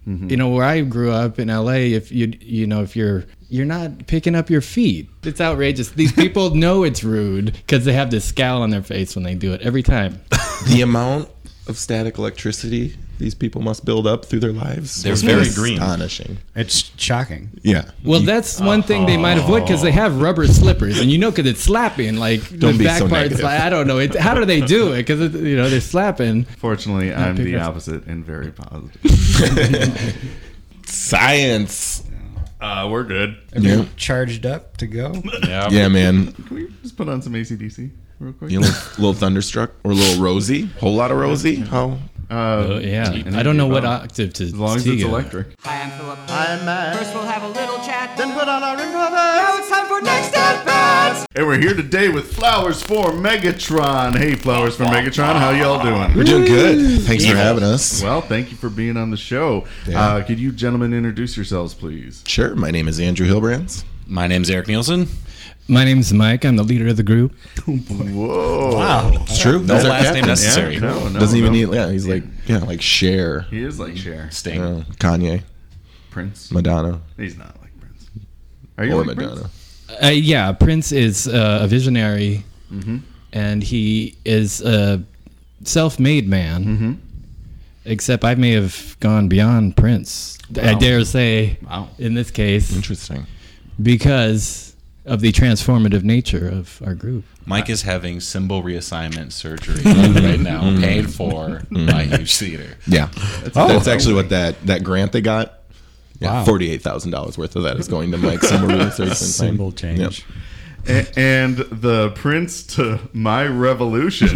where I grew up in LA, if you're not picking up your feet, it's outrageous. These people know it's rude because they have this scowl on their face when they do it every time. The amount of static electricity these people must build up through their lives. They're very green. Astonishing. It's shocking. Yeah. Well, that's one thing they might avoid because they have rubber slippers, and because it's slapping. Like Don't the be back so part's negative. like, I don't know. How do they do it? Because they're slapping. Fortunately, I'm the opposite and very positive. Science. We're good. Yeah. Charged up to go. Yeah, man. Can we just put on some AC/DC real quick? You know, a little thunderstruck or a little rosy? Whole lot of rosy? How? Yeah. I don't know what octave to. As long as it's electric. I am Philip. I'm Matt. First we'll have a little chat. Then put on our intro. Now it's time for Next at Bats. And we're here today with Flowers for Megatron. Hey, Flowers for Megatron, how y'all doing? We're doing good. Thanks for having us. Well, thank you for being on the show. Yeah. Could you gentlemen introduce yourselves, please? Sure. My name is Andrew Hilbrands. My name's Eric Nielsen. My name's Mike. I'm the leader of the group. Whoa. Wow. It's true. No That's our last name captain. necessary. No, Doesn't even no. need. Yeah, he's like Cher, He is like Cher. Sting. Kanye, Prince. Madonna, He's not like Prince. Are you or like Madonna. Prince? Yeah, Prince is a visionary, and he is a self-made man. Except I may have gone beyond Prince. I dare say, in this case, Interesting. because of the transformative nature of our group. Mike is having symbol reassignment surgery right now, paid for by Huge Theater. Yeah, that's actually what that grant they got. Yeah, Wow. $48,000 worth of that is going to Mike's symbol research. Symbol change. Yep. And the Prince to my revolution,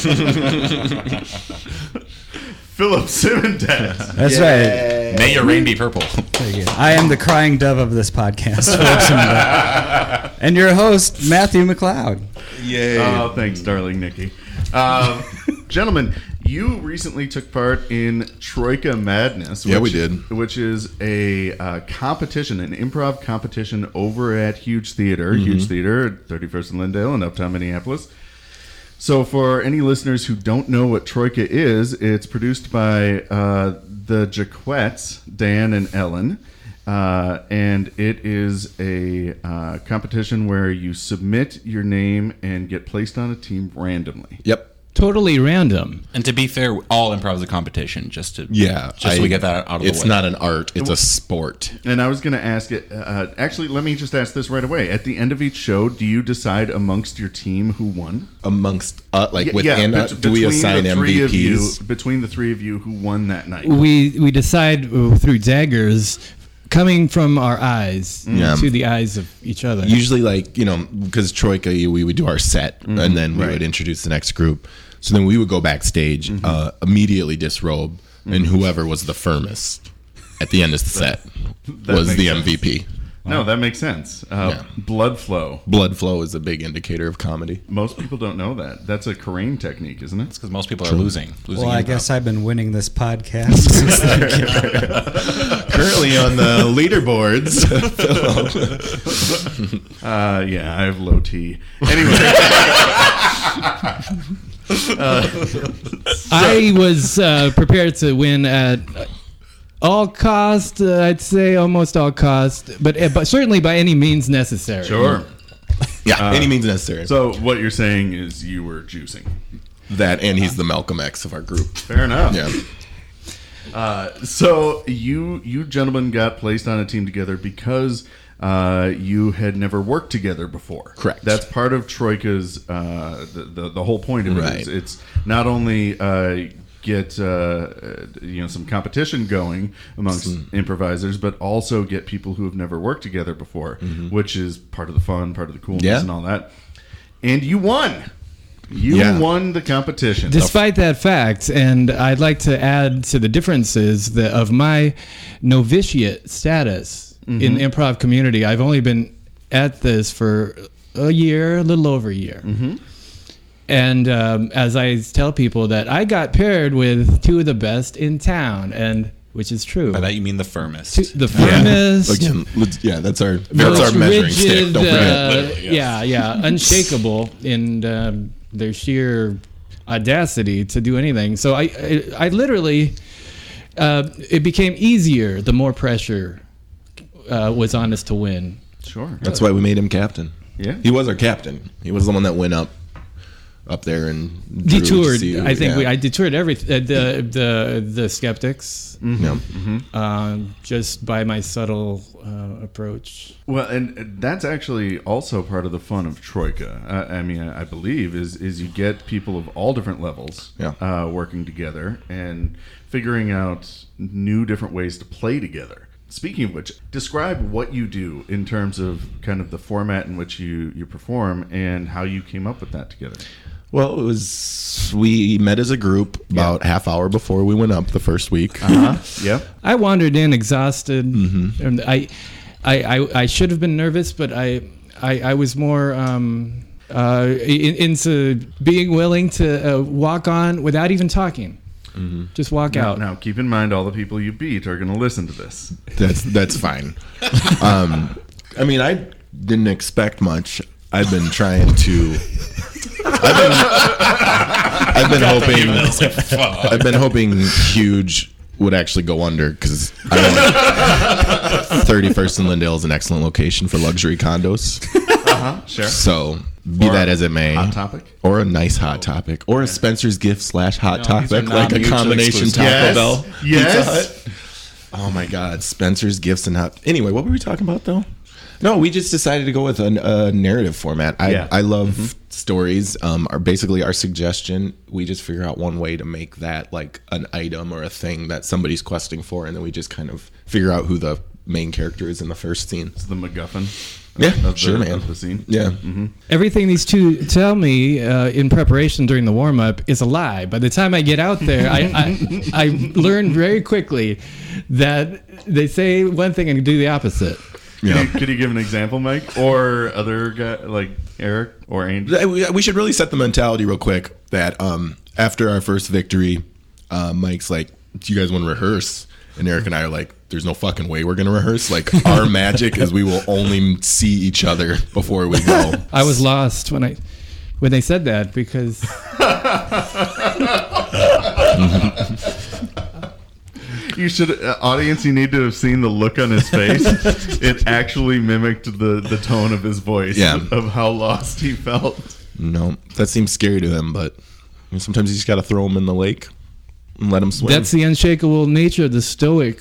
Philip Simondad. That's right. May your rain be purple. I am the crying dove of this podcast, Philip Simondad. And your host, Matthew McLeod. Yay. Oh, thanks, darling Nikki. Gentlemen, you recently took part in Troika Madness. Yeah, we did. Which is a competition, an improv competition over at Huge Theater. Huge Theater at 31st and Lindale in Uptown Minneapolis. So for any listeners who don't know what Troika is, it's produced by the Jaquettes, Dan and Ellen. And it is a competition where you submit your name and get placed on a team randomly. Yep. Totally random. And to be fair, all improv is a competition. Just so we get that out of the way. It's not an art; it's a sport. And I was going to ask it. Actually, let me just ask this right away. At the end of each show, do you decide amongst your team who won? Amongst within, do between we assign the three of you, MVPs? between the three of you who won that night? We decide through daggers coming from our eyes to the eyes of each other. Usually, because Troika, we would do our set, and then we would introduce the next group. So then we would go backstage, immediately disrobe, and whoever was the firmest at the end of the set was the MVP. No, that makes sense. Blood flow. Blood flow is a big indicator of comedy. Most people don't know that. That's a Carane technique, isn't it? It's because most people are losing. Well, I guess I've been winning this podcast. Currently on the leaderboards. Yeah, I have low T. Anyway. I was prepared to win at all cost. I'd say almost all cost, but certainly by any means necessary. Sure. Yeah, any means necessary. So what you're saying is you were juicing. That, and he's the Malcolm X of our group. Fair enough. Yeah. So you gentlemen got placed on a team together because you had never worked together before. Correct. That's part of Troika's the whole point of it. Right. Is it's not only get some competition going amongst improvisers, but also get people who have never worked together before, which is part of the fun, part of the coolness, and all that. And you won. You won the competition. Despite that fact, and I'd like to add to the differences of my novitiate status in the improv community. I've only been at this for a year, a little over a year. And as I tell people that I got paired with two of the best in town, and which is true. By that you mean the firmest. The firmest. Again, that's our most measuring stick. rigid, Don't forget. unshakable in their sheer audacity to do anything. So I literally it became easier the more pressure was on us to win. Sure. That's why we made him captain. Yeah. He was our captain. He was the one that went up there and drew to Detoured. see- I think yeah. I detoured the skeptics Yeah. just by my subtle approach. Well, and that's actually also part of the fun of Troika. I mean, I believe is you get people of all different levels working together and figuring out new different ways to play together. Speaking of which, describe what you do in terms of kind of the format in which you perform and how you came up with that together. Well, we met as a group about half hour before we went up the first week. Yep. I wandered in exhausted, and I should have been nervous, but I was more into being willing to walk on without even talking. Just walk out. Now, keep in mind, all the people you beat are going to listen to this. That's fine. I mean, I didn't expect much. I've been trying to. I've been hoping Huge would actually go under because 31st and Lindale is an excellent location for luxury condos. Sure. So be Or that as it may, Hot Topic? or a nice hot topic, or a Spencer's Gift / hot these are topic, like a non-mutually combination exclusive. Taco Bell. Yes. Pizza Hut. Oh my God, Spencer's Gifts and hot. Anyway, what were we talking about though? No, we just decided to go with a narrative format. I love stories. Are basically our suggestion. We just figure out one way to make that like an item or a thing that somebody's questing for, and then we just kind of figure out who the main character is in the first scene. It's the MacGuffin. Yeah, of sure, man. Of the scene. Yeah. Everything these two tell me in preparation during the warm up is a lie. By the time I get out there, I learn very quickly that they say one thing and do the opposite. Yeah. Could you give an example, Mike, or other guy like Eric or Angel? We should really set the mentality real quick that after our first victory, Mike's like, do you guys want to rehearse? And Eric and I are like, there's no fucking way we're going to rehearse. Like, our magic is we will only see each other before we go. I was lost when they said that because You should, audience, you need to have seen the look on his face. It actually mimicked the tone of his voice of how lost he felt. No, that seems scary to him, but sometimes you just got to throw him in the lake and let him swim. that's the unshakable nature of the Stoic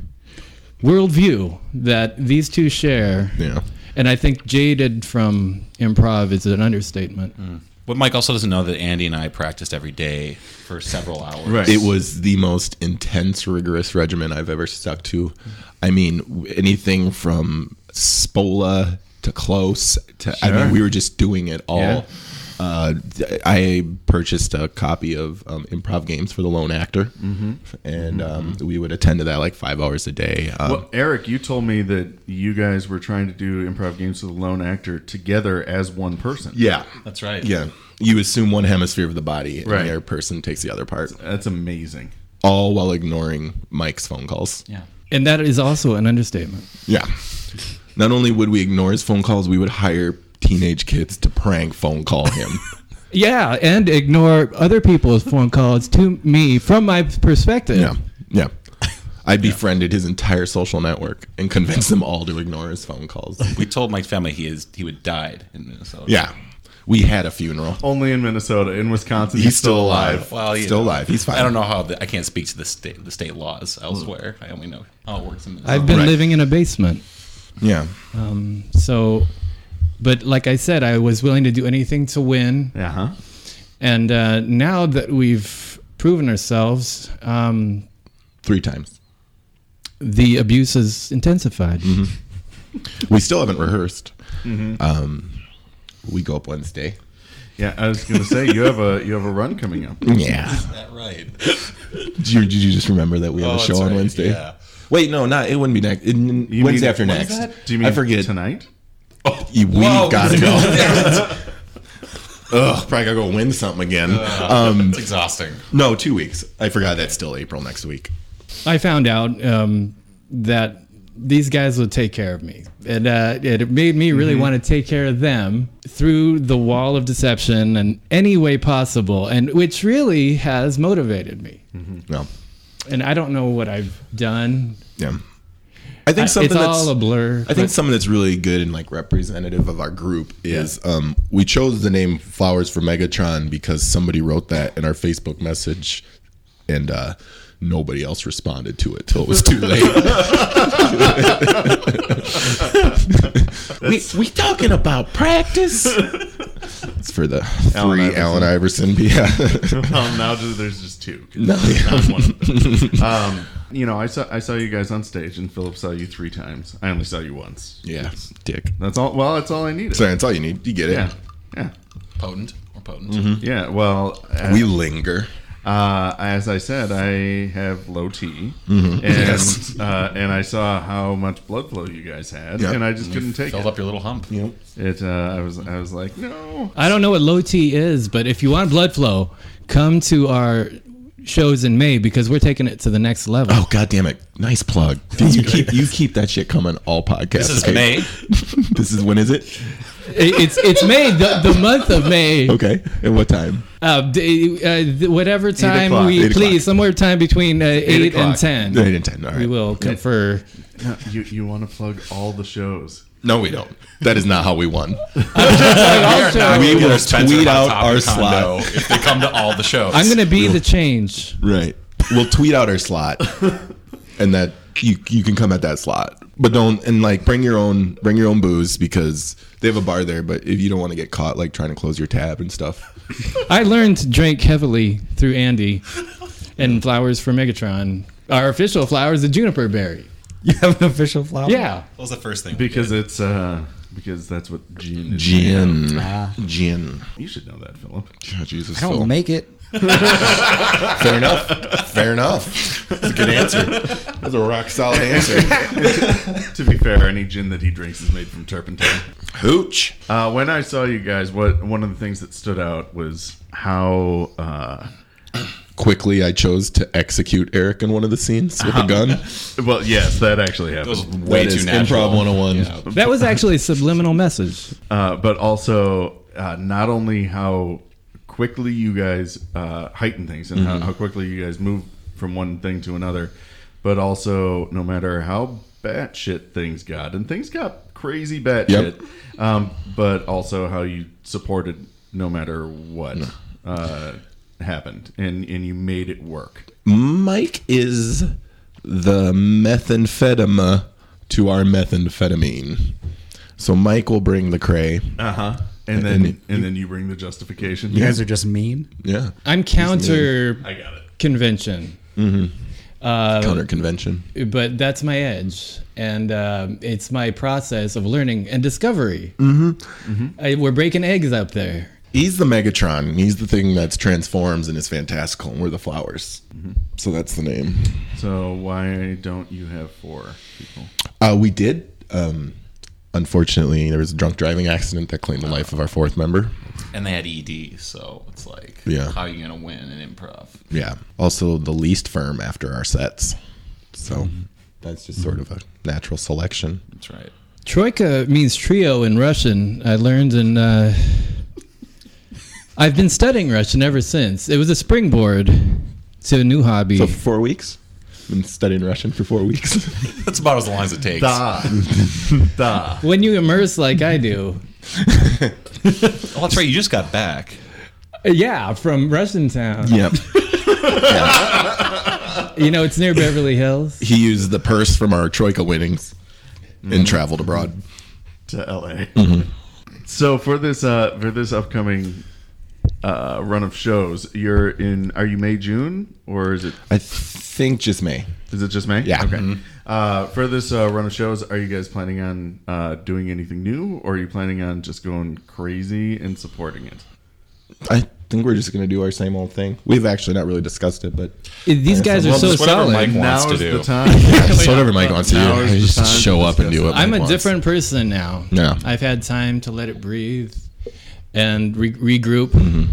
worldview that these two share. Yeah. And I think jaded from improv is an understatement. What Mike also doesn't know that Andy and I practiced every day for several hours. Right. It was the most intense, rigorous regimen I've ever stuck to. I mean, anything from Spola to Close to, I mean, we were just doing it all. Yeah. I purchased a copy of Improv Games for the Lone Actor, and we would attend to that like 5 hours a day. Well, Eric, you told me that you guys were trying to do Improv Games with the Lone Actor together as one person. Yeah. That's right. Yeah. You assume one hemisphere of the body, and Right. the other person takes the other part, That's amazing. all while ignoring Mike's phone calls. Yeah. And that is also an understatement. Yeah. Not only would we ignore his phone calls, we would hire teenage kids to prank phone call him. Yeah, and ignore other people's phone calls to me from my perspective. Yeah. Yeah. I befriended his entire social network and convinced them all to ignore his phone calls. We told Mike's family he would died in Minnesota. Yeah. We had a funeral. Only in Minnesota. In Wisconsin, He's still alive. Well, you Still know, alive. He's fine. I don't know how I can't speak to the state laws elsewhere. I only know how it works in Minnesota. I've been Right. living in a basement. Yeah. So, but like I said, I was willing to do anything to win. Uh-huh. And now that we've proven ourselves, 3 times. the abuse has intensified. We still haven't rehearsed. We go up Wednesday. Yeah, I was going to say you have a run coming up. Yeah. Is that right? Did you just remember that we have a show that's on right, Wednesday? yeah. Wait, no, not. It wouldn't be next. You Wednesday mean- after what next. is that? Do you mean I forget. tonight? We've got to go. Ugh, probably gotta go win something again. It's exhausting. No, 2 weeks. I forgot that's still April next week. I found out that these guys would take care of me. And it made me really want to take care of them through the wall of deception and any way possible, and which really has motivated me. No. and I don't know what I've done. Yeah. I think something It's all a blur. I think something that's really good and like representative of our group is we chose the name Flowers for Megatron because somebody wrote that in our Facebook message, and nobody else responded to it till it was too late. we talking about practice? It's for the three Allen Iverson. Yeah. Well, now there's just two. No, Not one of them. You know, I saw you guys on stage, and Philip saw you 3 times. I only saw you once. Yeah, dick. That's all. Well, that's all I needed. Sorry, that's all you need. You get it. Yeah. Potent or potent. Yeah. Well, We linger. as I said, I have low T, and and I saw how much blood flow you guys had, and I just couldn't take Filled it. up your little hump. It. I was like, no. I don't know what low T is, but if you want blood flow, come to our shows in May because we're taking it to the next level. Oh, God damn it. Nice plug. You keep that shit coming all podcasts. This is okay? May. This is, when is it? It's May, the month of May. Okay. And what time? Whatever time 8 we 8 please, somewhere time between 8 and 10. 8 and 10. All right. We will confer. No, you want to plug all the shows? No, we don't. That is not how we won. Also, We will Spencer tweet Hot out Topic our condo slot. if they come to all the shows. I'm going to be the change. Right. We'll tweet out our slot, and that you can come at that slot, but don't, and like bring your own booze because they have a bar there. But if you don't want to get caught like trying to close your tab and stuff, I learned to drink heavily through Andy and Flowers for Megatron. Our official flower is the juniper berry. You have an official flower? Yeah. What was the first thing? Because it's because that's what gin is. gin. You should know that, Philip. Oh, Jesus, I don't Phil. make it. Fair enough. That's a good answer. That's a rock solid answer. To be fair, any gin that he drinks is made from turpentine. Hooch. When I saw you guys, one of the things that stood out was how Quickly, I chose to execute Eric in one of the scenes with a gun. well, yes, that actually It was happened. way That too is natural. Improv 101. Yeah. That was actually a subliminal message. But also, not only how quickly you guys heighten things and how quickly you guys move from one thing to another, but also no matter how batshit things got, and things got crazy batshit, but also how you supported no matter what happened, and you made it work. Mike is the methamphetamine to our methamphetamine. So Mike will bring the cray. And then you bring the justification. You guys are just mean. Yeah. I'm counter I got it. convention. Counter convention. But that's my edge, and it's my process of learning and discovery. We're breaking eggs up there. He's the Megatron. He's the thing that's transforms and is fantastical, and we're the flowers. So that's the name. So why don't you have 4 people? We did. Unfortunately, there was a drunk driving accident that claimed the life of our 4th member. And they had ED, so it's like, Yeah. how are you going to win in improv? Yeah. Also, the least firm after our sets. So that's just sort of a natural selection. That's right. Troika means trio in Russian. I learned, and I've been studying Russian ever since. It was a springboard to a new hobby. So for 4 weeks? Been studying Russian for 4 weeks. That's about as long as it takes. Da. When you immerse like I do, Oh, that's right. You just got back. yeah, from Russian Town. Yep. You know, it's near Beverly Hills. He used the purse from our Troika winnings and traveled abroad. To LA. So for this upcoming run of shows, you're in. Are you May, June, or is it? I think just May. Is it just May? Yeah. Okay. For this run of shows, are you guys planning on doing anything new, or are you planning on just going crazy and supporting it? I think we're just going to do our same old thing. We've actually not really discussed it, but These guys are so just whatever solid. Mike wants Now to is do. the time. so whatever Mike wants to Now do, is the just time to show up and discuss do it. it. I'm a different person now. Yeah. I've had time to let it breathe and regroup.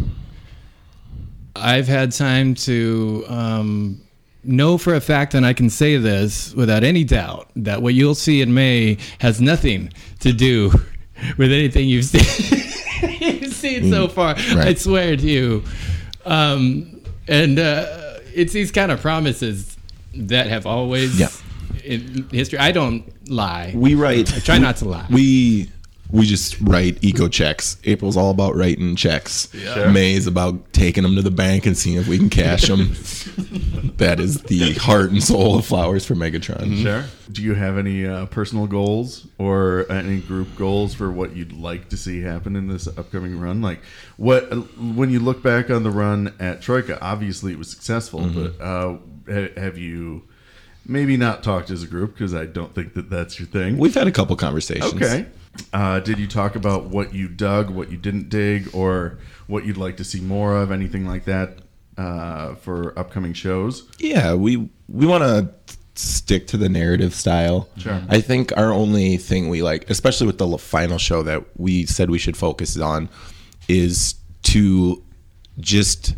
I've had time to know for a fact, and I can say this without any doubt, that what you'll see in May has nothing to do with anything you've seen. You've seen so far. Right. I swear to you. And it's these kind of promises that have always Yeah. in history. I don't lie. We write. I try not to lie. We just write eco checks. April's all about writing checks. Sure. May is about taking them to the bank and seeing if we can cash them. That is the heart and soul of Flowers for Megatron. Sure. Do you have any personal goals or any group goals for what you'd like to see happen in this upcoming run? Like, what when you look back on the run at Troika, obviously it was successful, but have you maybe not talked as a group, because I don't think that that's your thing? We've had a couple conversations. Okay. Did you talk about what you dug, what you didn't dig, or what you'd like to see more of, anything like that for upcoming shows? Yeah, we want to stick to the narrative style. Sure. I think our only thing we like, especially with the final show that we said we should focus on, is to just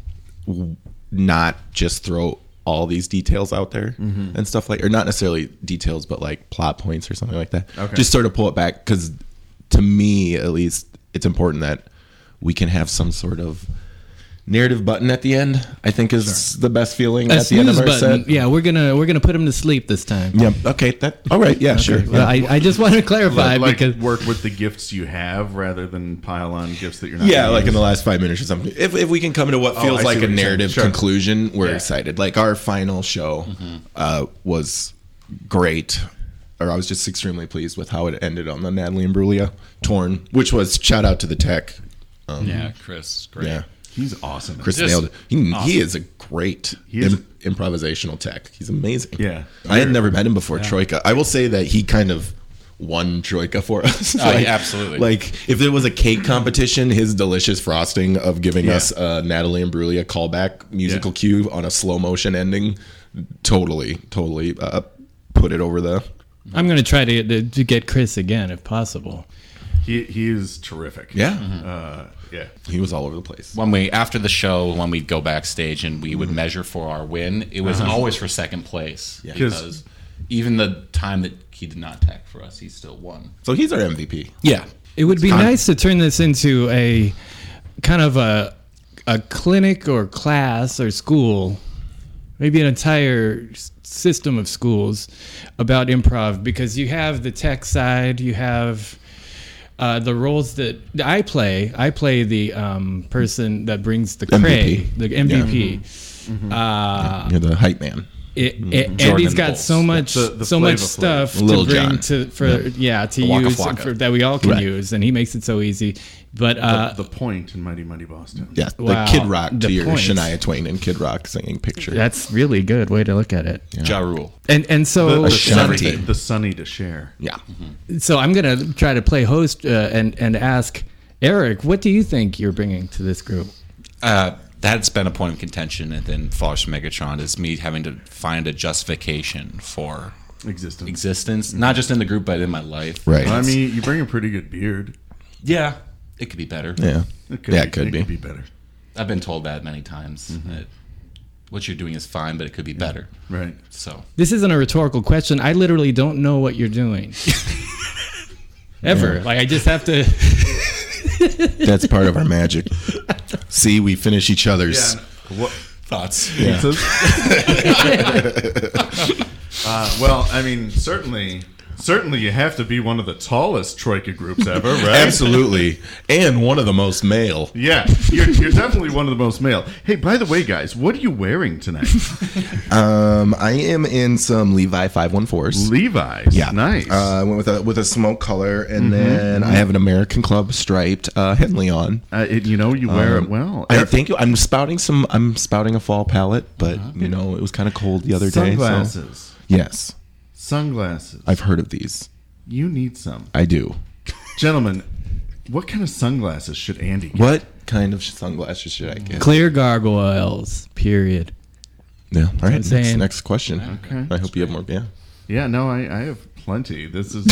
not just throw all these details out there and stuff like, or not necessarily details, but like plot points or something like that. Okay. Just sort of pull it back, because to me, at least, it's important that we can have some sort of narrative button at the end. I think is the best feeling A at the end of snooze our button. set. Yeah, we're gonna put him to sleep this time. Yeah. Okay. That. All right. Yeah. Sure. Well, Yeah. I just want to clarify Like because work with the gifts you have rather than pile on gifts that you're not. Yeah, gonna like in use. the last 5 minutes or something. If we can come to what I feels see like what a you're saying. narrative Sure. conclusion, we're Yeah. excited. Like our final show was great. Or I was just extremely pleased with how it ended on the Natalie Imbruglia Torn, which was shout out to the tech. Yeah, Chris, great. Yeah, He's awesome. Chris Just nailed it. He awesome. is a great He is- improvisational tech. He's amazing. Yeah. I had never met him before Troika. I will say that he kind of won Troika for us. Oh, yeah, absolutely. Like if there was a cake competition, his delicious frosting of giving Yeah. us Natalie Imbruglia callback musical cue on a slow motion ending, totally put it over the. I'm gonna try to get Chris again if possible. He is terrific. Yeah, Yeah. he was all over the place. When we after the show, when we'd go backstage and we would measure for our win, it was always for second place because even the time that he did not tech for us, he still won. So he's our MVP. Yeah, It would be nice to turn this into a kind of a clinic or class or school, maybe an entire system of schools about improv, because you have the tech side, you have the roles that I play. I play the person that brings the cray, MVP. the MVP. You're the hype man. And Jordan he's got Bulls. so much, The so much Flavor stuff Flav. to Lil bring Jon. to to Waka use Flocka. that we all can Right. use, and he makes it so easy. But The point in Mighty Mighty Boston. Yeah, Wow. the Kid Rock to The your points. Shania Twain and Kid Rock singing picture. that's really good way to look at it. Ja Rule. And so The Ashanti. sunny, the sunny to share. Yeah. so I'm gonna try to play host and ask Eric, what do you think you're bringing to this group? That's been a point of contention within Flowers for Megatron, is me having to find a justification for existence, not just in the group but in my life. Right. I mean, you bring a pretty good beard. Yeah, it could be better. Yeah. It Could be. Could be better. I've been told that many times. That what you're doing is fine, but it could be better. Right. So This isn't a rhetorical question. I literally don't know what you're doing. Ever. Like I just have to That's part of our magic. See, we finish each other's. What? thoughts. Yeah. Pizzas? Well, I mean, certainly you have to be one of the tallest Troika groups ever, right? Absolutely. And one of the most male. Yeah, you're definitely one of the most male. Hey, by the way, guys, what are you wearing tonight? I am in some Levi 514s. Levi's. Yeah. Nice. I went with a smoke color, and then I have an American Club striped Henley on. You wear it well. I thank you. I'm spouting a fall palette, but it was kind of cold the other day. Sunglasses. So, yes, Sunglasses. I've heard of these. You need some. I do. Gentlemen, what kind of sunglasses should Andy get? What kind of sunglasses should I get? clear gargoyles. Period. Yeah. All right. saying. Next question. Okay. I hope you have more. Yeah. Yeah, no, I have plenty. This is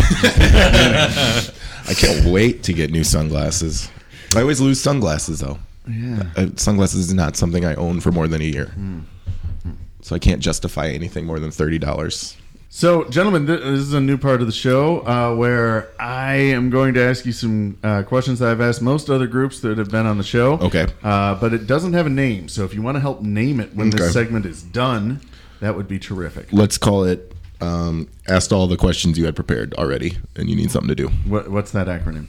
I can't wait to get new sunglasses. I always lose sunglasses though. yeah. Sunglasses is not something I own for more than a year. So I can't justify anything more than $30. So, gentlemen, this is a new part of the show where I am going to ask you some questions that I've asked most other groups that have been on the show. Okay. But it doesn't have a name, so if you want to help name it when Okay. this segment is done, That would be terrific. Let's call it asked all the questions you had prepared already, and you need something to do. What's that acronym?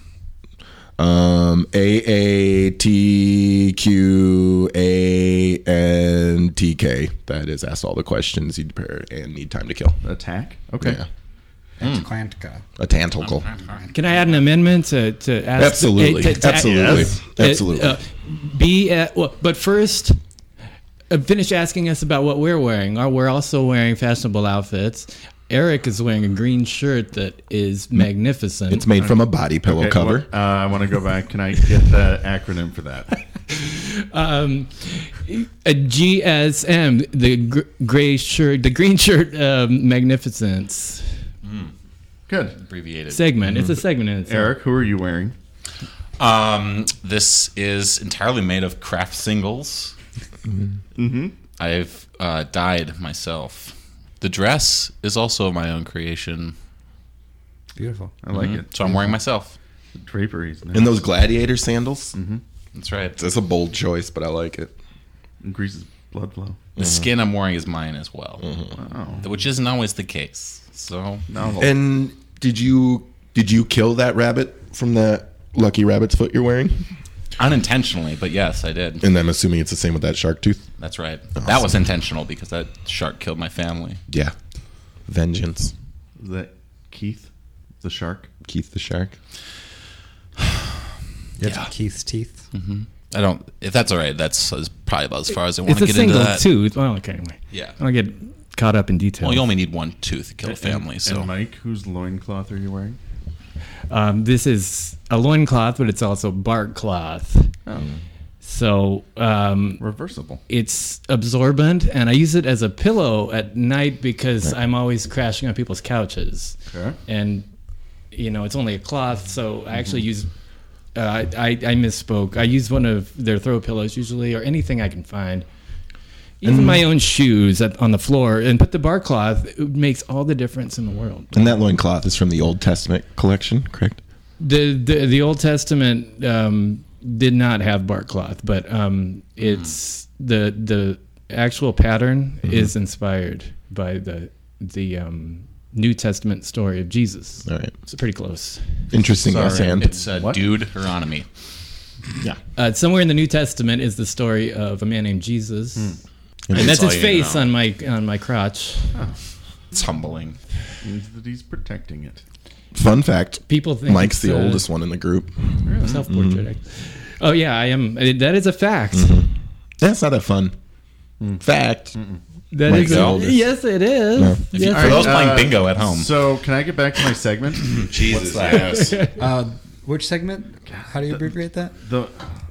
AATQANTK. That is asked all the questions you prepared and need time to kill. Attack? Okay. Yeah. Atlantica. A tanticle. Can I add an amendment to ask? Absolutely. Absolutely. Yes. Absolutely. But first, finish asking us about what we're wearing. We're also wearing fashionable outfits. Eric is wearing a green shirt that is magnificent. It's made from a body pillow Okay, cover. I want to go back. Can I get the acronym for that? A GSM, the gray shirt, the green shirt, magnificence Good. Abbreviated. segment. It's a segment in itself. Eric, who are you wearing? This is entirely made of craft singles. I've dyed myself. The dress is also my own creation, Beautiful. I like it. so I'm wearing myself. The draperies. Nice. And those gladiator sandals. That's right. That's a bold choice, but I like it. Increases blood flow. The skin I'm wearing is mine as well, which isn't always the case. So Novel. And did you kill that rabbit from that lucky rabbit's foot you're wearing? unintentionally, but yes, I did. And I'm assuming it's the same with that shark tooth. That's right. Awesome. That was intentional because that shark killed my family. Yeah. Vengeance. Is that Keith, the shark? Keith the shark. Yeah. Keith's teeth. I don't. If that's all right, that's probably about as far as I want It's to a get into single that. tooth. Well, okay. Anyway. Yeah. I don't get caught up in details. Well, you only need one tooth to kill a family. So And Mike, whose loincloth are you wearing? This is a loincloth, but it's also bark cloth. Oh, So reversible. it's absorbent, and I use it as a pillow at night because I'm always crashing on people's couches. Okay. And, you know, it's only a cloth, so I actually use... I misspoke. I use one of their throw pillows usually, or anything I can find. Even my own shoes on the floor, and put the bark cloth. It makes all the difference in the world. And that loincloth is from the Old Testament collection, correct? The Old Testament did not have bark cloth, but it's the actual pattern is inspired by the New Testament story of Jesus. All right. It's pretty close. Interesting. Sorry. Sam. it's What? Deuteronomy. Yeah. Somewhere in the New Testament is the story of a man named Jesus, and that's That's all his you face know. on my crotch. It's humbling. Means that he's protecting it. Fun fact. People think Mike's it's, the oldest one in the group. self-portrait. Oh yeah, I am. That is a fact. That's not that fun. Fact. That Mike's is the a, oldest. yes, it is. No. Yes, For it those is. playing bingo at home. So, can I get back to my segment? Jesus. Yes. Which segment? How do you abbreviate that? The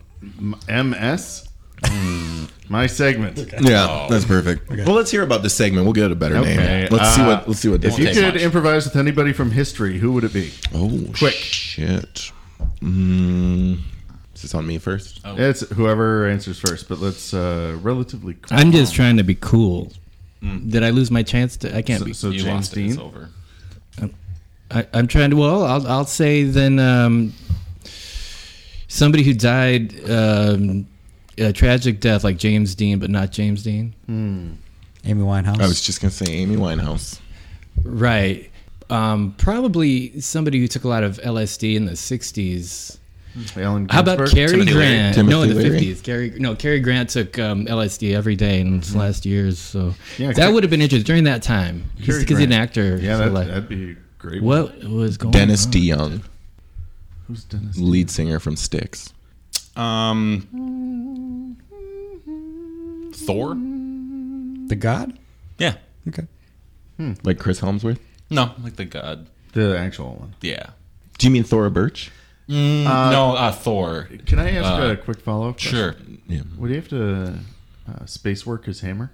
MS? My segment. Yeah, that's perfect. Well, let's hear about this segment. We'll get a better Okay, name. Let's see what. If you take could much. improvise with anybody from history, who would it be? Oh, Quick. shit. Is this on me first? It's whoever answers first, but let's relatively quick. I'm just trying to be cool. Did I lose my chance to? I can't be. So You James lost it. It's Dean. over. I'm trying to. Well, I'll say then somebody who died a tragic death like James Dean, but not James Dean. Amy Winehouse. I was just gonna say Amy Winehouse. Right. Probably somebody who took a lot of LSD in the 60s. Alan How about Ginsberg? Cary Timothy Leary. Grant? Timothy No, in the Leary. 50s. Cary Grant took LSD every day in his last years. So Yeah, that would have been interesting during that time. Cary Because he's an Grant. actor. Yeah, so like, that'd be great. what was going Dennis on? DeYoung, Who's Dennis? lead singer from Styx. Thor? The God? Yeah. Okay. Like Chris Helmsworth. No, like the god. The actual one. Yeah. Do you mean Thora Birch? No, Thor. Can I ask a quick follow-up? Sure. Yeah. Would he have to space work his hammer?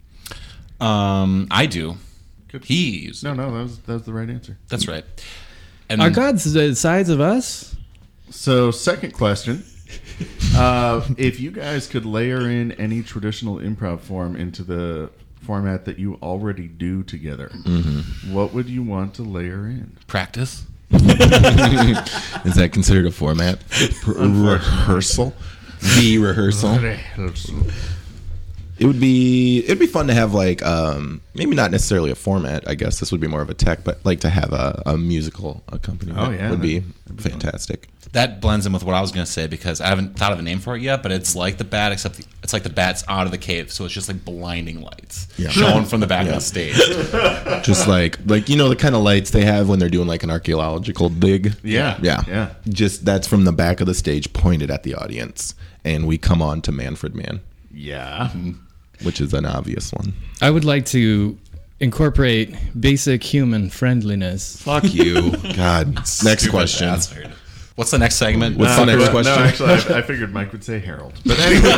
I do. Good. He used No, that was the right answer. That's right. And Are gods the size of us? So, second question. If you guys could layer in any traditional improv form into the format that you already do together, what would you want to layer in? practice. Is that considered a format? Rehearsal? The rehearsal? It'd be fun to have like maybe not necessarily a format. I guess this would be more of a tech, but like to have a musical accompaniment would be fantastic. That blends in with what I was going to say because I haven't thought of a name for it yet, but it's like the bat, except it's like the bat's out of the cave, so it's just like blinding lights showing from the back of the stage. Just like the kind of lights they have when they're doing like an archaeological dig. Yeah. Just that's from the back of the stage pointed at the audience, and we come on to Manfred Mann. Yeah. Which is an obvious one. I would like to incorporate basic human friendliness. Fuck you. God. Next question. Bastard. What's the next segment? What's the next question? No, actually, I figured Mike would say Harold. But anyway.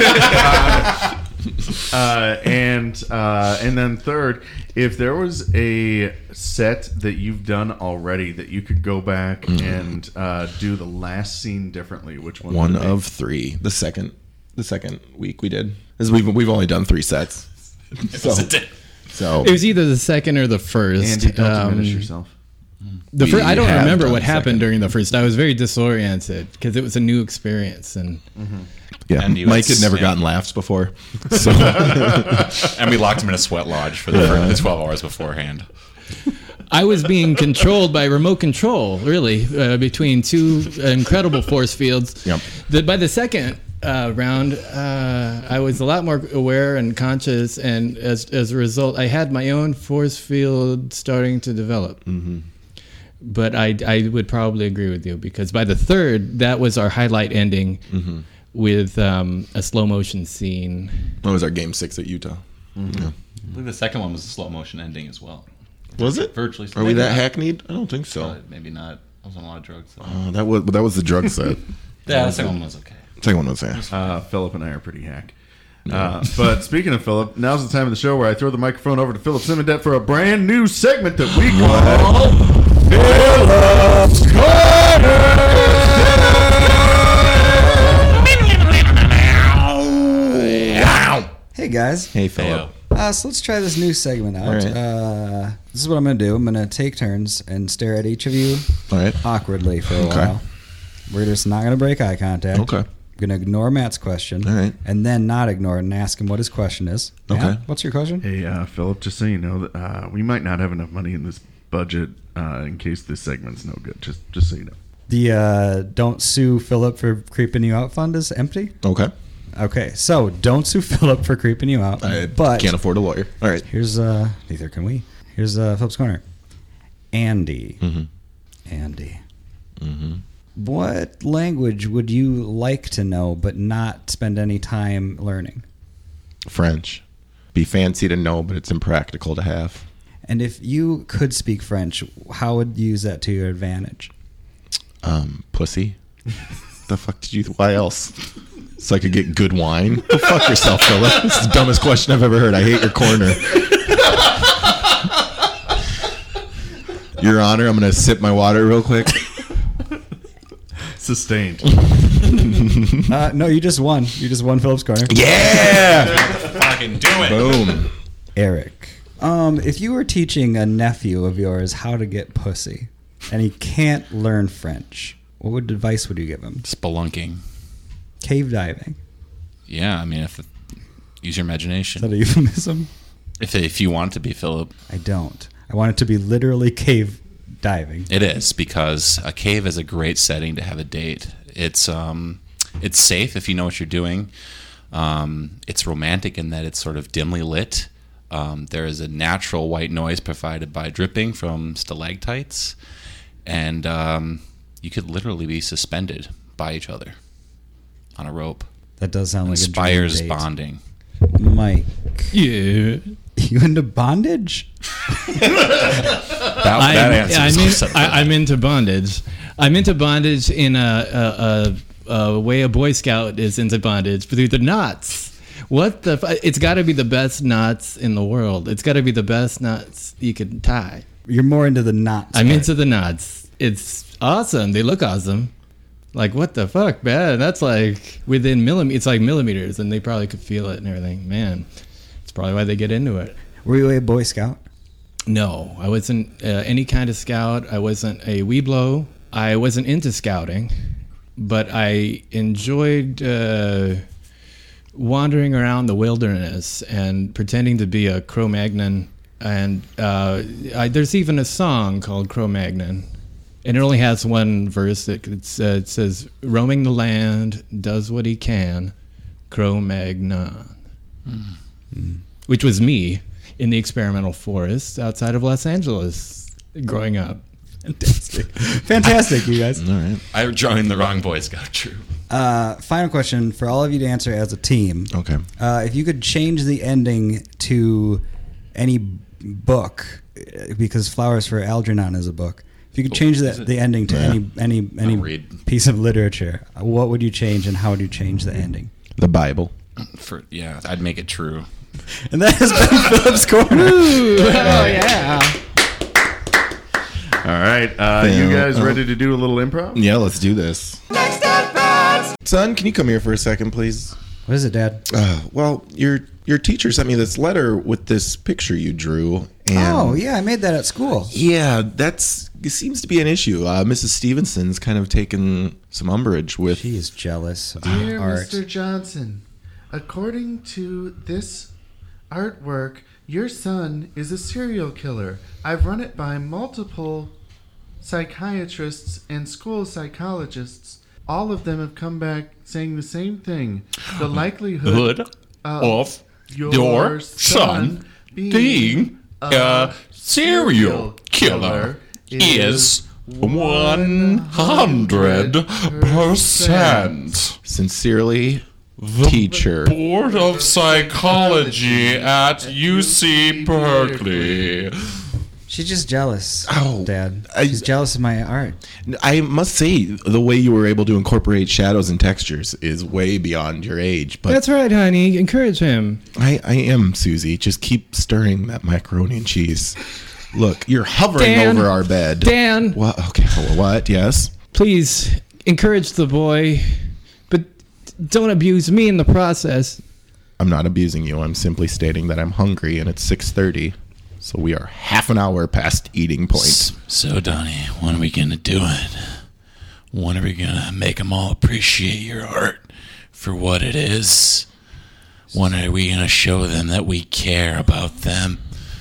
And then third, if there was a set that you've done already that you could go back and do the last scene differently, which one? One of three. The second week we did. We've only done 3 sets. So It was either the second or the first. Andy, don't diminish yourself. The first, I don't have remember done what the happened second. during the first. I was very disoriented because it was a new experience, and yeah, And you Mike had had never Sam. gotten laughs before. So And we locked him in a sweat lodge for the 12 hours beforehand. I was being controlled by remote control, really, between 2 incredible force fields. Yep. That by the second round, I was a lot more aware and conscious, and as a result, I had my own force field starting to develop. Mm-hmm. But I would probably agree with you because by the third, that was our highlight ending with a slow motion scene. that was our game 6 at Utah. Yeah. I believe the second one was a slow motion ending as well. Was it? Virtually. Are we Maybe that not. hackneyed? I don't think so. Maybe not. I was on a lot of drugs. So. That was the drug set. Yeah, the second one was okay. Second one was yeah. Philip and I are pretty hack. But speaking of Philip, now's the time of the show where I throw the microphone over to Philip Simondet for a brand new segment that we call Philip's Hey guys. Hey Philip. So let's try this new segment out. All right. This is what I'm going to do. I'm going to take turns and stare at each of you All right. awkwardly for a while. We're just not going to break eye contact. Okay. I'm going to ignore Matt's question. All right. And then not ignore it and ask him what his question is. Matt, Okay. what's your question? Hey, Philip, just so you know, that we might not have enough money in this budget in case this segment's no good. Just so you know. The Don't Sue Philip for Creeping You Out fund is empty? Okay. Okay, so don't sue Philip for creeping you out. I but can't afford a lawyer. All right. here's neither can we. Here's Philip's corner. Andy. Andy. What language would you like to know but not spend any time learning? French. Be fancy to know, but it's impractical to have. And if you could speak French, how would you use that to your advantage? Pussy. The fuck did you? Why else? So I could get good wine. Go fuck yourself, Philip. This is the dumbest question I've ever heard. I hate your corner. Your Honor, I'm gonna sip my water real quick. Sustained. No, you just won. You just won Philip's corner. Yeah. Fucking do it. Boom. Eric. If you were teaching a nephew of yours how to get pussy, and he can't learn French, what advice would you give him? Spelunking. Cave diving. Yeah, I mean, use your Is imagination. that a euphemism? If you want it to be, Philip. I don't. I want it to be literally cave diving. It is, because a cave is a great setting to have a date. It's safe if you know what you're doing. It's romantic in that it's sort of dimly lit. There is a natural white noise provided by dripping from stalactites. And you could literally be suspended by each other on a rope. That does sound like Inspires a dream date. bonding. Mike, Yeah. you into bondage? That answer I'm into bondage. I'm into bondage in a way a Boy Scout is into bondage through the knots. What the? It's got to be the best knots in the world. It's got to be the best knots you could tie. You're more into the knots. I'm part. into the knots. It's awesome. They look awesome. Like, what the fuck, man? That's like within millimeters. It's like millimeters, and they probably could feel it and everything. Man, it's probably why they get into it. Were you a Boy Scout? No, I wasn't any kind of scout. I wasn't a Weeblo. I wasn't into scouting, but I enjoyed wandering around the wilderness and pretending to be a Cro-Magnon. And there's even a song called Cro-Magnon. And it only has one verse. It says, roaming the land, does what he can, Cro-Magnon. Which was me in the experimental forest outside of Los Angeles growing up. Fantastic, you guys. All right. I joined the wrong Boy Scout troop. Final question for all of you to answer as a team. Okay. If you could change the ending to any book, because Flowers for Algernon is a book. If you could change the ending to any read. piece of literature, what would you change and how would you change the ending? The Bible. I'd make it true. And that has been Philip's Corner. Oh, yeah. All right. You guys ready to do a little improv? Yeah, let's do this. Next advance. Son, can you come here for a second, please? What is it, Dad? Well, your teacher sent me this letter with this picture you drew. And Oh, yeah, I made that at school. yeah, it seems to be an issue. Mrs. Stevenson's kind of taken some umbrage with. She is jealous of Dear art. Mr. Johnson, according to this artwork, your son is a serial killer. I've run it by multiple psychiatrists and school psychologists. All of them have come back saying the same thing. The likelihood of your son being a serial killer is 100%. Sincerely, teacher. Board of Psychology at UC Berkeley. She's just jealous, Oh, Dad. She's jealous of my art. I must say, the way you were able to incorporate shadows and textures is way beyond your age. But That's right, honey. Encourage him. I am, Susie. Just keep stirring that macaroni and cheese. Look, you're hovering Dan. over our bed. Dan, What? Okay. What? Yes. please encourage the boy, but don't abuse me in the process. I'm not abusing you. I'm simply stating that I'm hungry and it's 6:30. So we are half an hour past eating point. So, Donnie, when are we going to do it? When are we going to make them all appreciate your art for what it is? When are we going to show them that we care about them?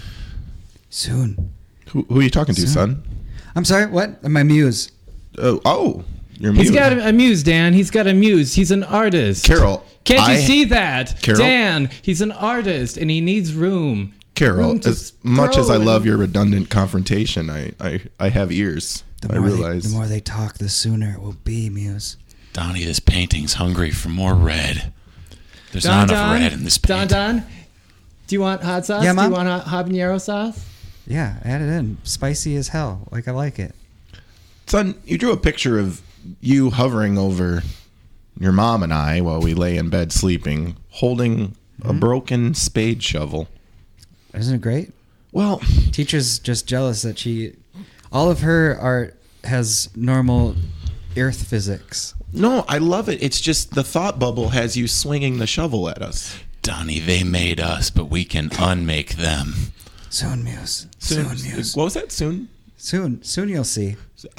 Soon. Who are you talking to, son? I'm sorry, what? My muse. Oh, you're He's mute. got a muse, Dan. He's got a muse. He's an artist. Carol. Can't you see that? Carol? Dan, he's an artist and he needs room. Carol, Room to as much as I grow love and- your redundant confrontation, I have ears. I realize. The more they talk, the sooner it will be, muse. Donnie, this painting's hungry for more red. There's not enough red in this painting. Don, do you want hot sauce? Yeah, do Mom? you want habanero sauce? Yeah, add it in. Spicy as hell. Like I like it. Son, you drew a picture of you hovering over your mom and I while we lay in bed sleeping, holding a broken spade shovel. Isn't it great? Well, Teacher's just jealous that all of her art has normal earth physics. no, I love it. It's just the thought bubble has you swinging the shovel at us. Donnie, they made us, but we can unmake them. Soon, muse. Soon, muse. What was that? Soon? Soon you'll see.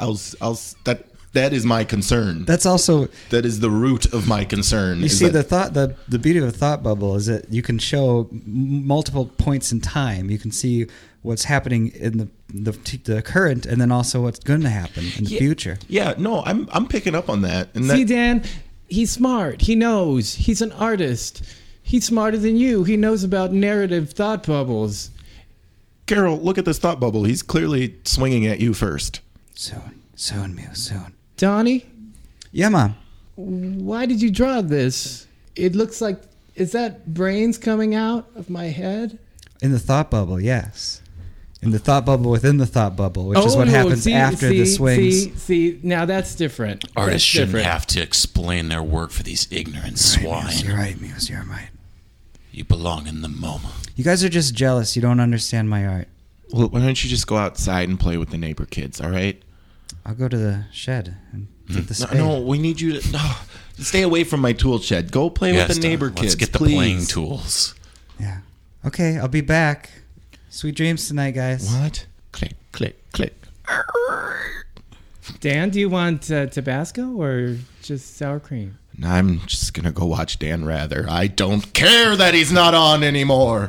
That is my concern. That's also That is the root of my concern. you is see that- the beauty of a thought bubble is that you can show multiple points in time. You can see what's happening in the current, and then also what's going to happen in the future. Yeah, no, I'm picking up on that. And See, that, Dan, he's smart. He knows. He's an artist. He's smarter than you. He knows about narrative thought bubbles. Carol, look at this thought bubble. He's clearly swinging at you first. Soon, muse. Soon. Donnie, Yeah, Mom. why did you draw this? It looks like, is that brains coming out of my head? In the thought bubble, yes. In the thought bubble within the thought bubble, which is what happens after the swings. See, now that's different. Artists That's shouldn't different. have to explain their work for these ignorant swine. You're right, Muse. You're right. You belong in the MoMA. You guys are just jealous. You don't understand my art. Well, why don't you just go outside and play with the neighbor kids, all right? I'll go to the shed and get the spade. No, we need you to stay away from my tool shed. Go play with the neighbor Don, kids, let's get the please. playing tools. Yeah. Okay, I'll be back. Sweet dreams tonight, guys. What? Click, click, click. Dan, do you want Tabasco or just sour cream? And I'm just going to go watch Dan Rather. I don't care that he's not on anymore.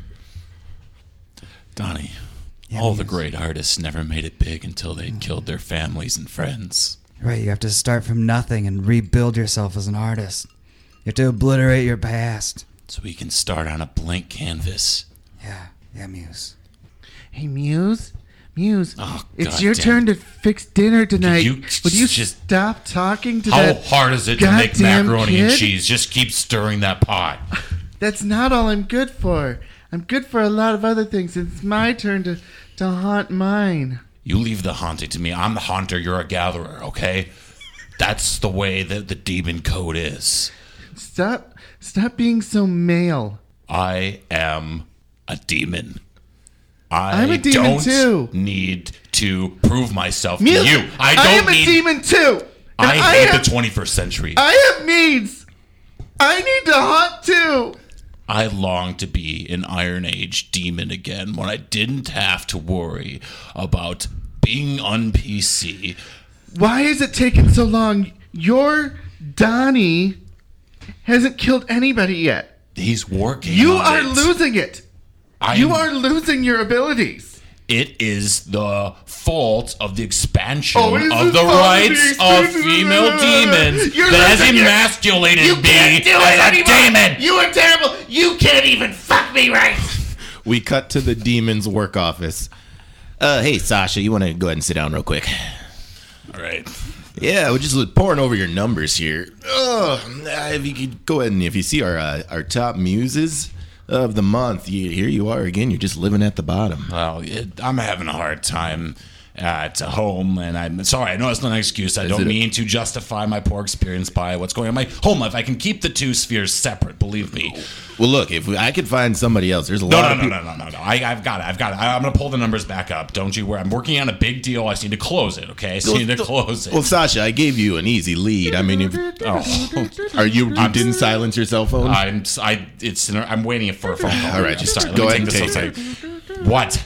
Donnie, all the great artists never made it big until they'd killed their families and friends. Right, you have to start from nothing and rebuild yourself as an artist. You have to obliterate your past. So we can start on a blank canvas. Yeah, Muse. Hey, Muse? Muse, Oh, it's God your damn turn to fix dinner tonight. you Would you just- stop talking to How that hard is it to make goddamn macaroni and kid? cheese? Just keep stirring that pot. That's not all I'm good for. I'm good for a lot of other things. It's my turn to haunt mine. You leave the haunting to me. I'm the haunter. You're a gatherer, okay? That's the way that the demon code is. Stop being so male. I am a demon. I'm a demon don't too. need to prove myself Muse, to you. I don't am need. a demon too. And I hate have, the 21st century. I have needs. I need to haunt too. I long to be an Iron Age demon again when I didn't have to worry about being on PC. Why is it taking so long? Your Donnie hasn't killed anybody yet. He's working. You on are it. losing it. You are losing your abilities. It is the fault of the expansion Oh, it is of the the fault of rights the of expansion. female demons You're that has losing your- emasculated You me can't do it as a anymore. demon. You are terrible. You can't even fuck me right. We cut to the demon's work office. Hey, Sasha, you want to go ahead and sit down real quick? All right. Yeah, we're just pouring over your numbers here. If you could go ahead and if you see our top muses of the month, here you are again. You're just living at the bottom. Well, I'm having a hard time at home, and I'm sorry. I know it's not an excuse. I don't mean to justify my poor experience by what's going on in my home life. I can keep the two spheres separate. Believe me. Well, look, if I could find somebody else, there's a No. lot of people. I've got it. I'm gonna pull the numbers back up. Don't you worry. I'm working on a big deal. I just need to close it. Okay, I just need to close it. Well, Sasha, I gave you an easy lead. I mean, you didn't silence your cell phone? I'm waiting for a phone call. All right, just Sorry, go let me ahead and take take this outside. What?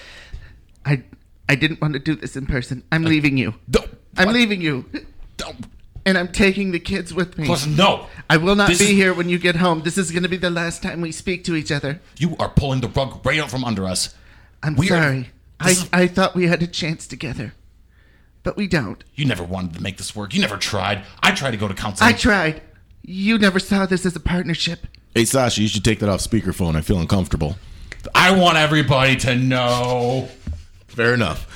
I didn't want to do this in person. I'm leaving you. I'm leaving you. And I'm taking the kids with me. Plus, no. I will not This be is- here when you get home. This is going to be the last time we speak to each other. You are pulling the rug right out from under us. I'm We are- sorry. I thought we had a chance together. But we don't. You never wanted to make this work. You never tried. I tried to go to counseling. I tried. You never saw this as a partnership. Hey, Sasha, you should take that off speakerphone. I feel uncomfortable. I want everybody to know. Fair enough.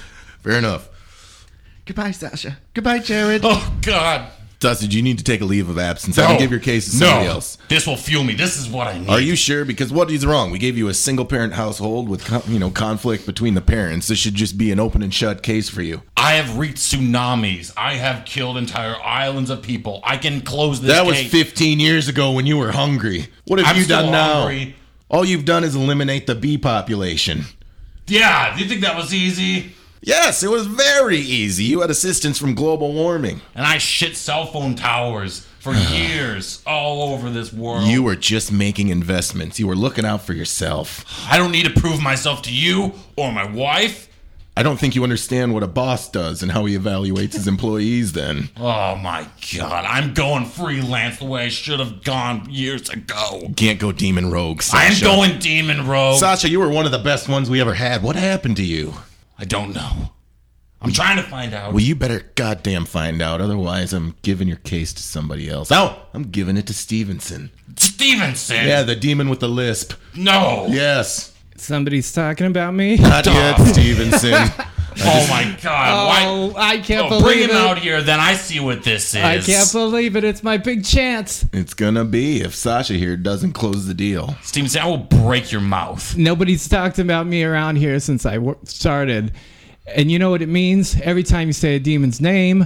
Goodbye, Sasha. Goodbye, Jared. Oh, God. Dustin, you need to take a leave of absence. I can give your case to somebody else. This will fuel me. This is what I need. Are you sure? Because what is wrong? We gave you a single-parent household with conflict between the parents. This should just be an open and shut case for you. I have wreaked tsunamis. I have killed entire islands of people. I can close this That was case. 15 years ago when you were hungry. What have I'm you still done now? hungry. All you've done is eliminate the bee population. Yeah, do you think that was easy? Yes, it was very easy. You had assistance from global warming. And I shit cell phone towers for years all over this world. You were just making investments. You were looking out for yourself. I don't need to prove myself to you or my wife. I don't think you understand what a boss does and how he evaluates his employees then. Oh my God, I'm going freelance the way I should have gone years ago. You can't go demon rogue, I'm Sasha. going demon rogue. Sasha, you were one of the best ones we ever had. What happened to you? I don't know. I'm trying to find out. Well, you better goddamn find out. Otherwise, I'm giving your case to somebody else. Oh, I'm giving it to Stevenson. Stevenson? Yeah, the demon with the lisp. No. Yes. Somebody's talking about me. Not yet, Stevenson. Oh my God. Oh, Why? I can't Bring believe him it. out here, then I see what this is. I can't believe it. It's my big chance. It's gonna be if Sasha here doesn't close the deal. Stevenson, I will break your mouth. Nobody's talked about me around here since I started. And you know what it means? Every time you say a demon's name,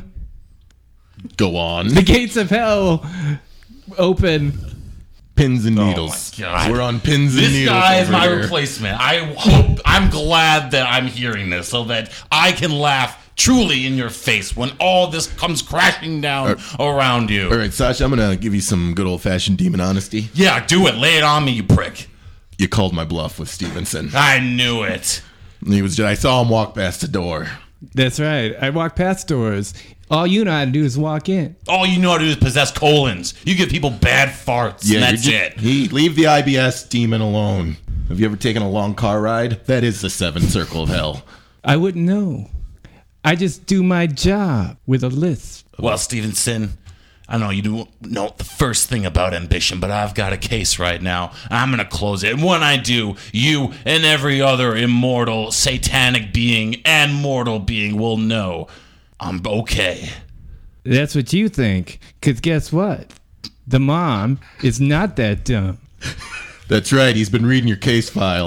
Go on. the gates of hell open. Pins and needles. my God. We're on pins and This needles. guy is over my here. replacement. I'm glad that I'm hearing this so that I can laugh truly in your face when all this comes crashing down around you. All right, Sasha, I'm gonna give you some good old-fashioned demon honesty. Yeah, do it. Lay it on me, you prick. You called my bluff with Stevenson. I knew it. I saw him walk past the door. That's right. I walk past doors. All you know how to do is walk in. All you know how to do is possess colons. You give people bad farts, and that's it. Leave the IBS demon alone. Have you ever taken a long car ride? That is the seventh circle of hell. I wouldn't know. I just do my job with a lisp. Well, Stevenson, I know you don't know the first thing about ambition, but I've got a case right now. I'm going to close it. And when I do, you and every other immortal, satanic being and mortal being will know I'm okay. That's what you think. Because guess what? The mom is not that dumb. That's right. He's been reading your case file.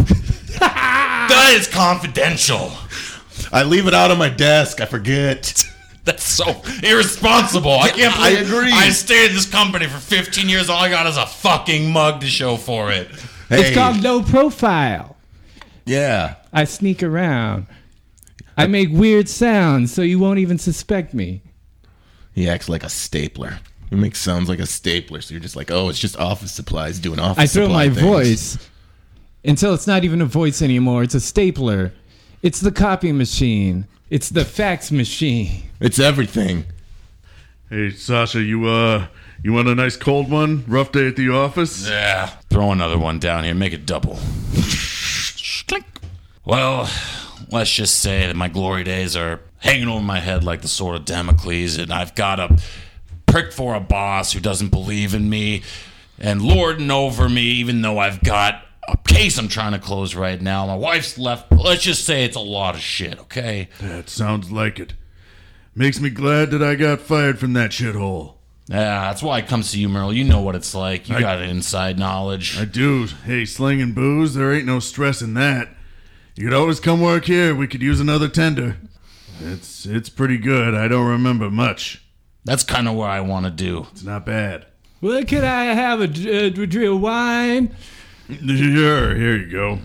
That is confidential. I leave it out on my desk. I forget. That's so irresponsible. I can't believe I agree. I stayed at this company for 15 years. All I got is a fucking mug to show for it. Hey, It's called low profile. yeah. I sneak around. I make weird sounds so you won't even suspect me. He acts like a stapler. He makes sounds like a stapler. So you're just like, oh, it's just office supplies doing office I throw supply my things. voice until it's not even a voice anymore. It's a stapler. It's the copy machine. It's the fax machine. It's everything. Hey, Sasha, you want a nice cold one? Rough day at the office? Yeah. Throw another one down here. Make it double. Clink. Well, let's just say that my glory days are hanging over my head like the sword of Damocles, and I've got a prick for a boss who doesn't believe in me and lording over me, even though I've got a case I'm trying to close right now. My wife's left. Let's just say it's a lot of shit, okay? That sounds like it. Makes me glad that I got fired from that shithole. Yeah, that's why it comes to you, Merle. You know what it's like. You got inside knowledge. I do. Hey, slinging booze, there ain't no stress in that. You could always come work here. We could use another tender. It's pretty good. I don't remember much. That's kind of what I want to do. It's not bad. Well, could I have a drill wine? Sure, here you go.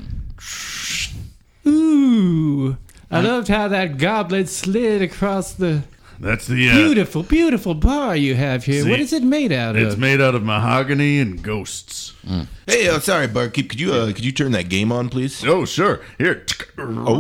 Ooh. I loved how that goblet slid across the That's the beautiful, beautiful bar you have here. See, what is it made out It's of? made out of mahogany and ghosts. Hey, sorry, Barkeep. Could you turn that game on, please? Oh, sure. Here. Oh,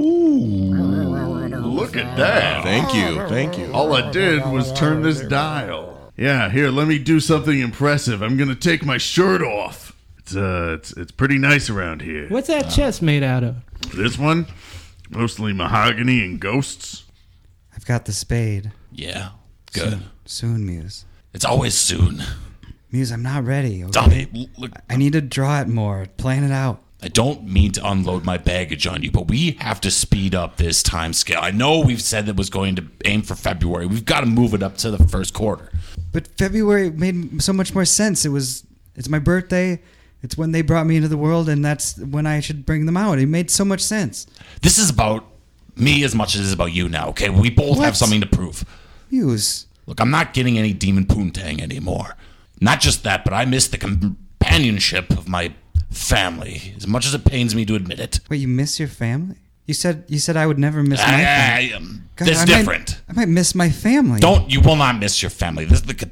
Look at that. thank you. All I did was turn this dial. Yeah, here, let me do something impressive. I'm gonna take my shirt off. It's pretty nice around here. What's that chest made out of? This one, mostly mahogany and ghosts. I've got the spade. Yeah, good. Soon, Muse. It's always soon. Muse, I'm not ready. Okay? Donnie, look, I need to draw it more. Plan it out. I don't mean to unload my baggage on you, but we have to speed up this time scale. I know we've said that was going to aim for February. We've got to move it up to the first quarter. But February made so much more sense. It's my birthday. It's when they brought me into the world, and that's when I should bring them out. It made so much sense. This is about me as much as it is about you now, okay? We both have What? something to prove. Muse. Look, I'm not getting any demon poontang anymore. Not just that, but I miss the companionship of my family, as much as it pains me to admit it. Wait, you miss your family? You said I would never miss my family. God, It's different. I might miss my family. You will not miss your family.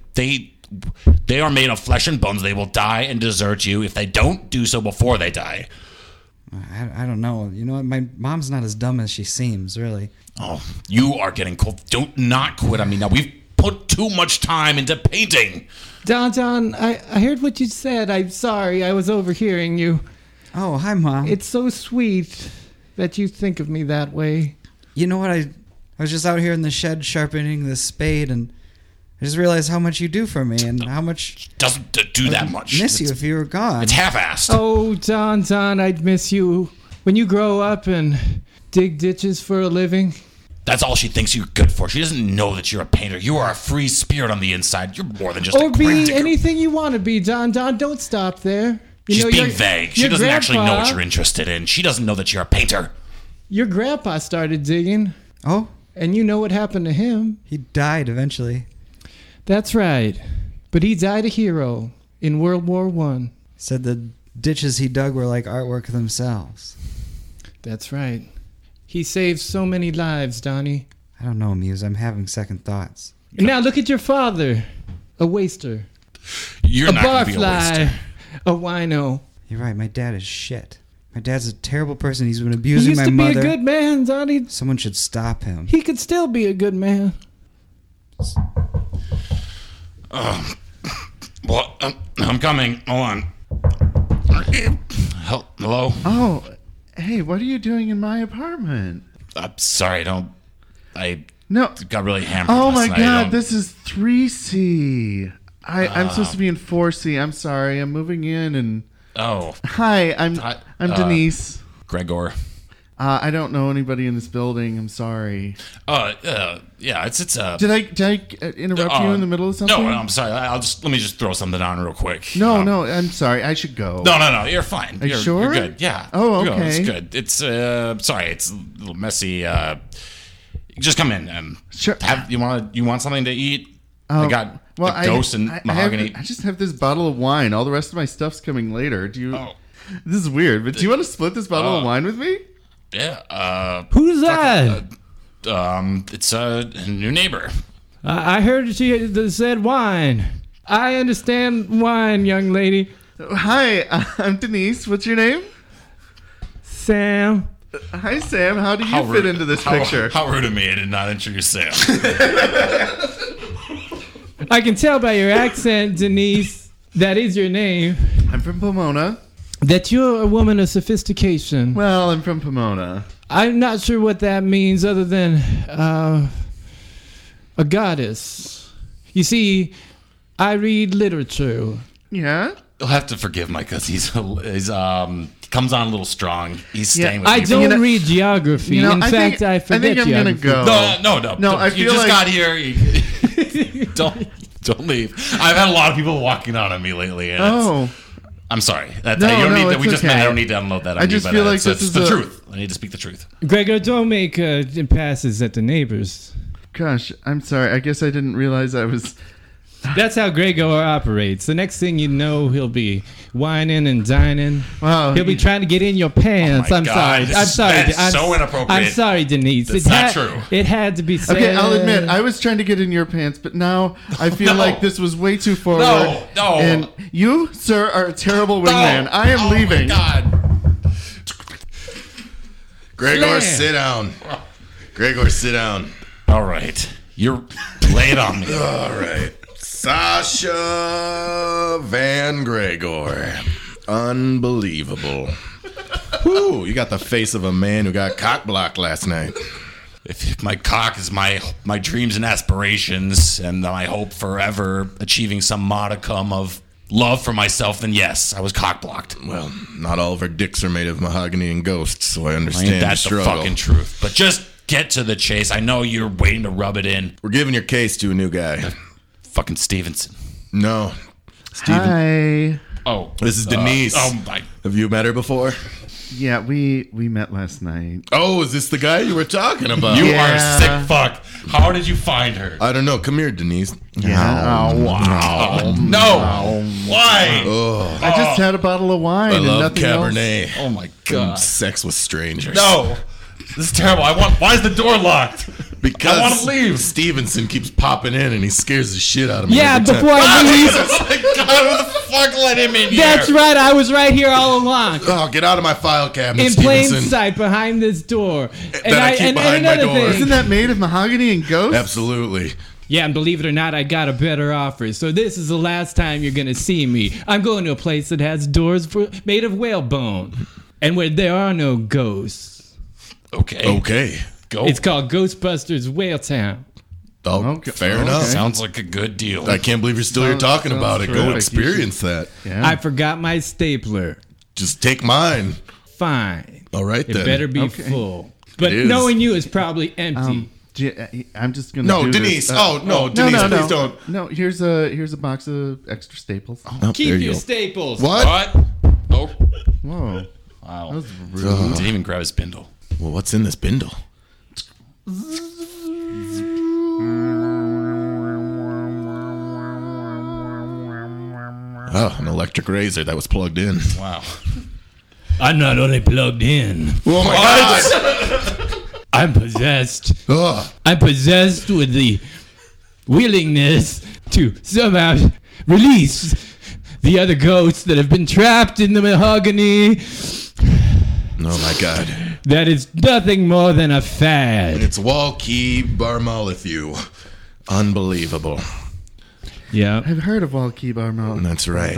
They are made of flesh and bones. They will die and desert you if they don't do so before they die. I don't know. You know what? My mom's not as dumb as she seems, really. Oh, you are getting cold. Don't not quit on me now. We've put too much time into painting. Don, I heard what you said. I'm sorry. I was overhearing you. Oh, hi, Mom. It's so sweet that you think of me that way. You know what? I was just out here in the shed sharpening the spade, and I just realized how much you do for me and how much Doesn't do that much. miss you if you were gone. It's half-assed. Oh, Don, I'd miss you. When you grow up and dig ditches for a living. That's all she thinks you're good for. She doesn't know that you're a painter. You are a free spirit on the inside. You're more than just Or a grave be digger. anything you want to be, Don. Don't stop there. You She's know, being your- vague. She your doesn't actually know what grandpa- you're interested in. She doesn't know that you're a painter. Your grandpa started digging, Oh, and you know what happened to him. he died eventually. That's right. But he died a hero in World War I. Said the ditches he dug were like artwork themselves. That's right. He saved so many lives, Donnie. I don't know, Muse. I'm having second thoughts. And now look at your father. A waster. You're A not going to be a barfly. waster. A wino. You're right. My dad is shit. My dad's a terrible person. He's been He abusing used my to be mother. a good man, Donnie. Someone should stop him. He could still be a good man. Well, I'm coming. Hold on. Hello? Oh, hey, what are you doing in my apartment? I'm sorry, I No. got really hammered. Oh last my night. God, this is 3C. I'm supposed to be in 4C. I'm sorry. I'm moving in and Oh, hi. I'm Denise. Gregor. I don't know anybody in this building. I'm sorry. Yeah, it's Did I interrupt you in the middle of something? No, I'm sorry. Let me just throw something on real quick. No, I'm sorry. I should go. No, you're fine. Are you sure? You're good. Yeah. Oh, You're okay. It's good. It's sorry, it's a little messy. Just come in. Sure. You want something to eat? I got ghost and mahogany. I just have this bottle of wine. All the rest of my stuff's coming later. Do you? Oh. This is weird, but do you want to split this bottle of wine with me? Yeah. Who's that? It's a new neighbor. I heard she said wine. I understand wine, young lady. Hi, I'm Denise. What's your name? Sam. Hi, Sam. How do you fit into this picture? How rude of me! I did not introduce Sam. I can tell by your accent, Denise, that is your name, I'm from Pomona. that you're a woman of sophistication. Well, I'm from Pomona. I'm not sure what that means other than a goddess. You see, I read literature. Yeah? You'll have to forgive Mike because he's comes on a little strong. He's staying with I me. don't read geography. In fact, I forget I'm geography. gonna go. No. I you feel just like- got here. Don't leave. I've had a lot of people walking out on me lately. And Oh. I'm sorry. That, No, you don't no, need that. it's We just okay. met. I don't need to unload that on I you. just but feel like it's this is the a- truth. I need to speak the truth. Gregor, don't make passes at the neighbors. Gosh, I'm sorry. I guess I didn't realize I was... That's how Gregor operates. The next thing you know, he'll be whining and dining. Wow. He'll be trying to get in your pants. Oh my I'm God, sorry. this I'm is- sorry. that's so inappropriate. I'm sorry, Denise. That's not true. It had to be said. Okay, I'll admit, I was trying to get in your pants, but now I feel No. like this was way too forward. No. And you, sir, are a terrible wingman. I am leaving. Oh my God. Gregor, Slam. sit down. Gregor, sit down. All right. You're lay it on me. All right. Sasha Van Gregor. Unbelievable. Whew, you got the face of a man who got cock blocked last night. If my cock is my dreams and aspirations and my hope forever achieving some modicum of love for myself, then yes, I was cock blocked. Well, not all of our dicks are made of mahogany and ghosts, so I understand Ain't that your the struggle. fucking truth? But just get to the chase. I know you're waiting to rub it in. We're giving your case to a new guy. Fucking Stevenson. No. Steven. Hi. Oh, This is Denise. oh my. Have you met her before? Yeah, we met last night. Oh, is this the guy you were talking about? You Yeah. are a sick fuck. How did you find her? I don't know. Come here, Denise. Yeah. Oh, wow. No. Why? Oh, I just had a bottle of wine I and love nothing Cabernet. Oh my And God. sex with strangers. No. This is terrible. Why is the door locked? Because I wanna leave. Stevenson keeps popping in and he scares the shit out of me. Yeah, every time. before I leave. Oh my God, who the fuck let him in here? That's right. I was right here all along. Oh, get out of my file cabinet, In plain Stevenson. sight behind this door. And I keep behind my another door. thing. Isn't that made of mahogany and ghosts? Absolutely. Yeah, and believe it or not, I got a better offer. So this is the last time you're gonna see me. I'm going to a place that has doors made of whalebone, and where there are no ghosts. Okay. Okay. Go. It's called Ghostbusters Whale Town. Oh, Okay. fair Okay. enough. Sounds like a good deal. I can't believe you're still here Sounds- talking sounds about it. Go terrific. experience that. Yeah. I forgot my stapler. Just take mine. Fine. All right, It then. better be Okay. full. But It is. knowing you is probably empty. I'm just gonna. No, do Denise. This. Oh, no, Denise, no, please don't. No, here's a box of extra staples. Oh, Keep there your you go. staples. What? What? Oh. Whoa. Wow. That was rude. Didn't even grab his spindle. Well, what's in this bindle? Oh, an electric razor that was plugged in. Wow. I'm not only plugged in. Oh my God! I'm possessed. Oh, I'm possessed with the willingness to somehow release the other ghosts that have been trapped in the mahogany. Oh my God. that is nothing more than a fad. It's Walkie Barmolithue. Unbelievable. Yeah. I've heard of Walkie Bartholomew. That's right.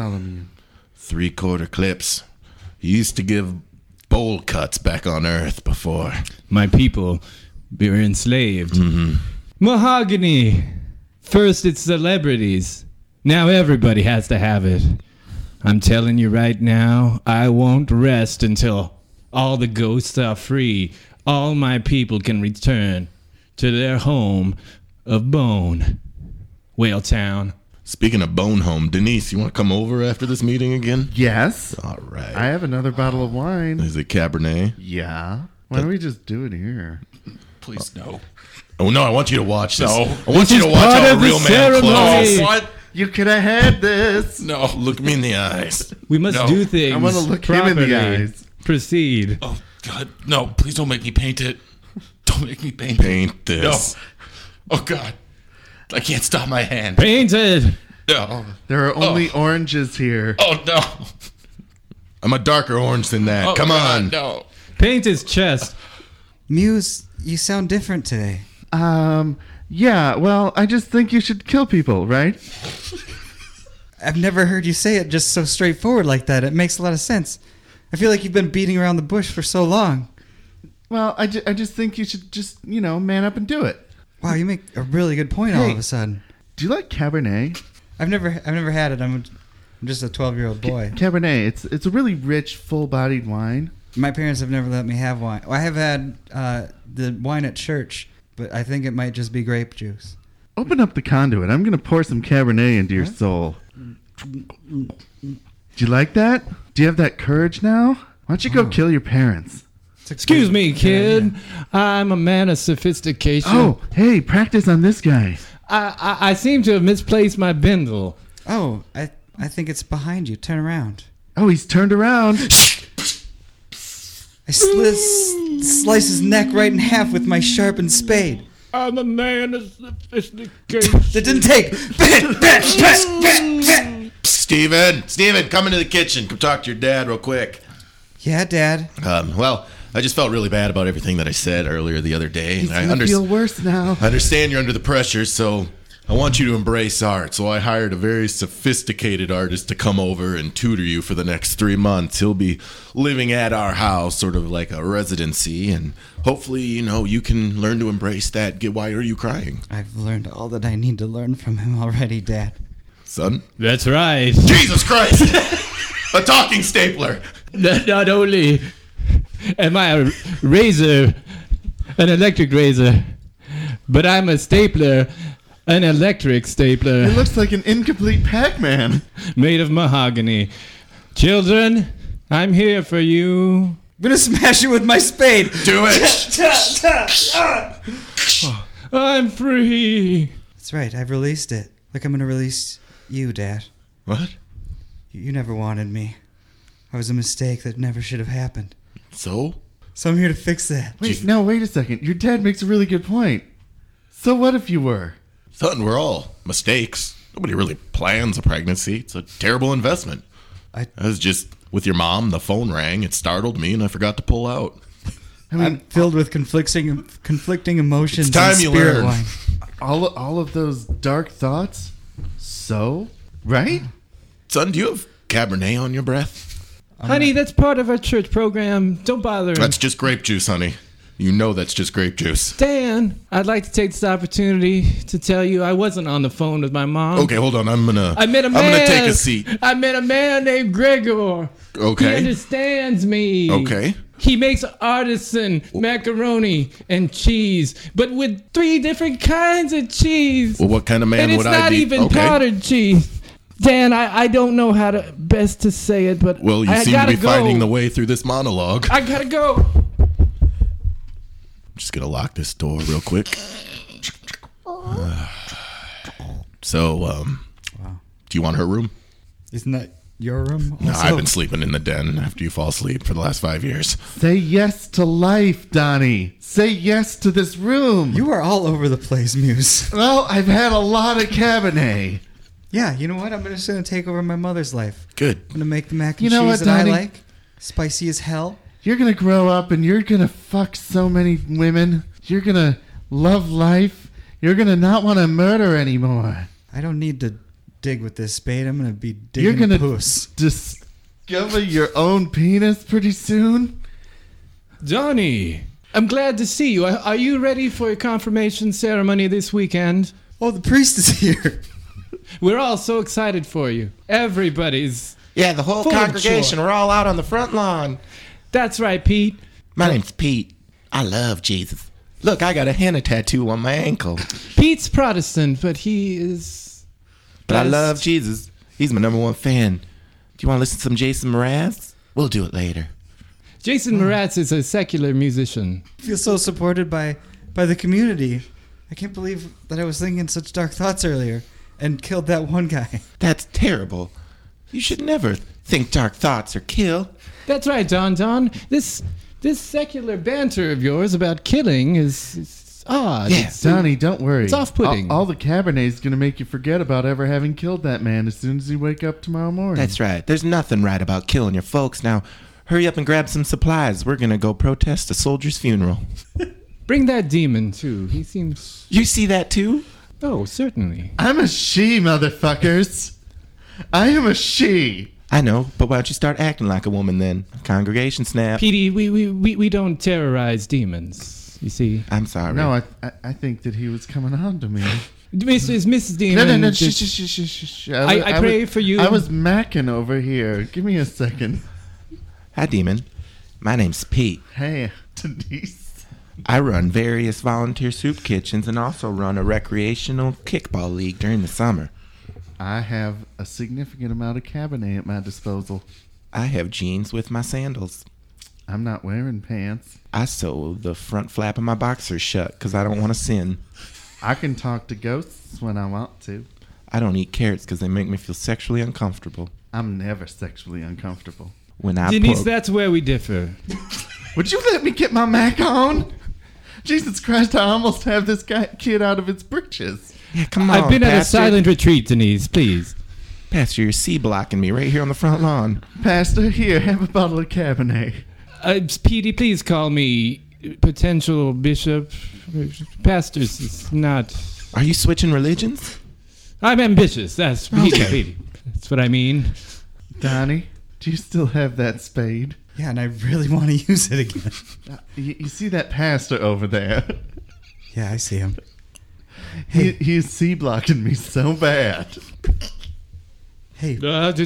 3/4 clips. He used to give bowl cuts back on Earth before. My people were enslaved. Mahogany. First it's celebrities. Now everybody has to have it. I'm telling you right now, I won't rest until all the ghosts are free. All my people can return to their home of bone. Whale Town. Speaking of Bone Home, Denise, you want to come over after this meeting again? Yes. All right. I have another bottle of wine. Is it Cabernet? Yeah. Why don't we just do it here? Please, no. Oh, no, I want you to watch this. No. I want you to watch part how a of the real man ceremony. closes. What? You could have had this. No. Look me in the eyes. We must No. do things I want to look him in the properly. eyes. Proceed. Oh, God. No, please don't make me paint it. Don't make me paint it. Paint No. this. Oh, God. I can't stop my hand. Painted. No. There are only oranges here. Oh, no. I'm a darker orange than that. Oh, Come God, on. No. Paint his chest. Muse, you sound different today. Yeah, well, I just think you should kill people, right? I've never heard you say it just so straightforward like that. It makes a lot of sense. I feel like you've been beating around the bush for so long. Well, I just think you should just, man up and do it. Wow, you make a really good point all Hey. of a sudden. Do you like Cabernet? I've never had it. I'm just a 12-year-old boy. Cabernet, it's a really rich, full-bodied wine. My parents have never let me have wine. I have had the wine at church, but I think it might just be grape juice. Open up the conduit. I'm going to pour some Cabernet into your soul. Do you like that? Do you have that courage now? Why don't you go kill your parents? Excuse me, kid. I'm a man of sophistication. Oh, hey, practice on this guy. I seem to have misplaced my bindle. Oh, I think it's behind you. Turn around. Oh, he's turned around. I slice his neck right in half with my sharpened spade. I'm a man of sophistication. That didn't take. Steven, come into the kitchen. Come talk to your dad real quick. Yeah, Dad. Well, I just felt really bad about everything that I said earlier the other day. He's And going to feel worse now. I understand you're under the pressure, so I want you to embrace art. So I hired a very sophisticated artist to come over and tutor you for the next 3 months. He'll be living at our house, sort of like a residency, and hopefully, you can learn to embrace that. Why are you crying, I've learned all that I need to learn from him already, Dad. son? That's right. Jesus Christ! A talking stapler! Not only am I a razor, an electric razor, but I'm a stapler, an electric stapler It looks like an incomplete Pac-Man. made of mahogany. Children, I'm here for you. I'm gonna smash you with my spade. Do it! I'm free. That's right. I've released it. Like I'm gonna release you, Dad. What? You never wanted me. I was a mistake that never should have happened. So? So I'm here to fix that. Wait a second. Your dad makes a really good point. So what if you were? Son, we're all mistakes. Nobody really plans a pregnancy. It's a terrible investment. I was just with your mom, the phone rang, it startled me, and I forgot to pull out. I'm filled with conflicting emotions. It's time and you spirit learn. wine. All of those dark thoughts? So? Right? Son, do you have Cabernet on your breath? Honey, that's part of our church program. Don't bother. That's just grape juice, honey. You know that's just grape juice. Dan, I'd like to take this opportunity to tell you I wasn't on the phone with my mom. Okay, hold on. I met a man. I'm gonna take a seat. I met a man named Gregor. Okay. He understands me. Okay. He makes artisan macaroni and cheese, but with 3 different kinds of cheese. Well, what kind of man and it's would I not be? even Okay. powdered cheese. Dan, I don't know how to best to say it, but Well, you I seem to gotta be go. finding the way through this monologue. I gotta go. I'm just gonna lock this door real quick. So, do you want her room? Isn't that your room? No, Also? I've been sleeping in the den after you fall asleep for the last 5 years. Say yes to life, Donnie. Say yes to this room. You are all over the place, Muse. Well, I've had a lot of Cabernet. Yeah, you know what? I'm just gonna take over my mother's life. Good. I'm gonna make the mac and You know cheese what, that I Donnie? like. Spicy as hell. You're gonna grow up and you're gonna fuck so many women. You're gonna love life. You're gonna not want to murder anymore. I don't need to dig with this spade. I'm gonna be digging You're gonna puss. discover your own penis pretty soon. Johnny, I'm glad to see you. Are you ready for your confirmation ceremony this weekend? Oh, the priest is here. We're all so excited for you. Everybody's. Yeah, the whole Full of congregation. joy. We're all out on the front lawn. That's right, Pete. My name's Pete. I love Jesus. Look, I got a henna tattoo on my ankle. Pete's Protestant, but he is. But I Best. love Jesus. He's my number one fan. Do you want to listen to some Jason Mraz? We'll do it later. Jason Mraz is a secular musician. I feel so supported by the community. I can't believe that I was thinking such dark thoughts earlier and killed that one guy. That's terrible. You should never think dark thoughts or kill. That's right, Don. This secular banter of yours about killing is odd. Yeah, It's- Donnie, don't worry. It's off-putting. All the Cabernet's going to make you forget about ever having killed that man as soon as you wake up tomorrow morning. That's right. There's nothing right about killing your folks. Now, hurry up and grab some supplies. We're going to go protest a soldier's funeral. Bring that demon, too. He seems... You see that too? Oh, certainly. I'm a she, motherfuckers. I am a she. I know, but why don't you start acting like a woman then? Congregation snap. Petey, we don't terrorize demons, you see. I'm sorry. No, I think that he was coming on to me. Mrs. Demon... No. just- Shh. I pray for you. I was macking over here. Give me a second. Hi, Demon. My name's Pete. Hey, Denise. I run various volunteer soup kitchens and also run a recreational kickball league during the summer. I have a significant amount of Cabernet at my disposal. I have jeans with my sandals. I'm not wearing pants. I sew the front flap of my boxers shut because I don't want to sin. I can talk to ghosts when I want to. I don't eat carrots because they make me feel sexually uncomfortable. I'm never sexually uncomfortable. When I Denise, poke- that's where we differ. Would you let me get my Mac on? Jesus Christ, I almost have this kid out of its britches. Yeah, come on, I've been at a Pastor. silent retreat, Denise, please. Pastor, you're C-blocking me right here on the front lawn. Pastor, here, have a bottle of Cabernet. Petey, please call me potential bishop. Pastors is not... Are you switching religions? I'm ambitious. That's Petey. That's what I mean. Donnie, do you still have that spade? Yeah, and I really want to use it again. You see that pastor over there? Yeah, I see him. He's C-blocking me so bad. Hey,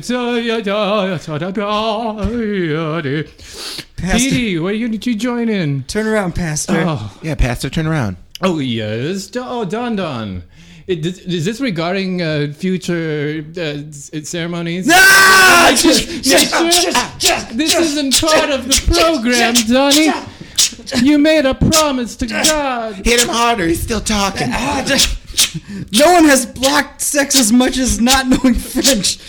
Pastor, Petey, why did you join in? turn around, Pastor. Oh, Yeah, Pastor, turn around. yes. Oh, Don. Is this regarding future ceremonies? This isn't part of the program, Donnie. You made a promise to God. Hit him harder. He's still talking. No one has blocked sex as much as not knowing French.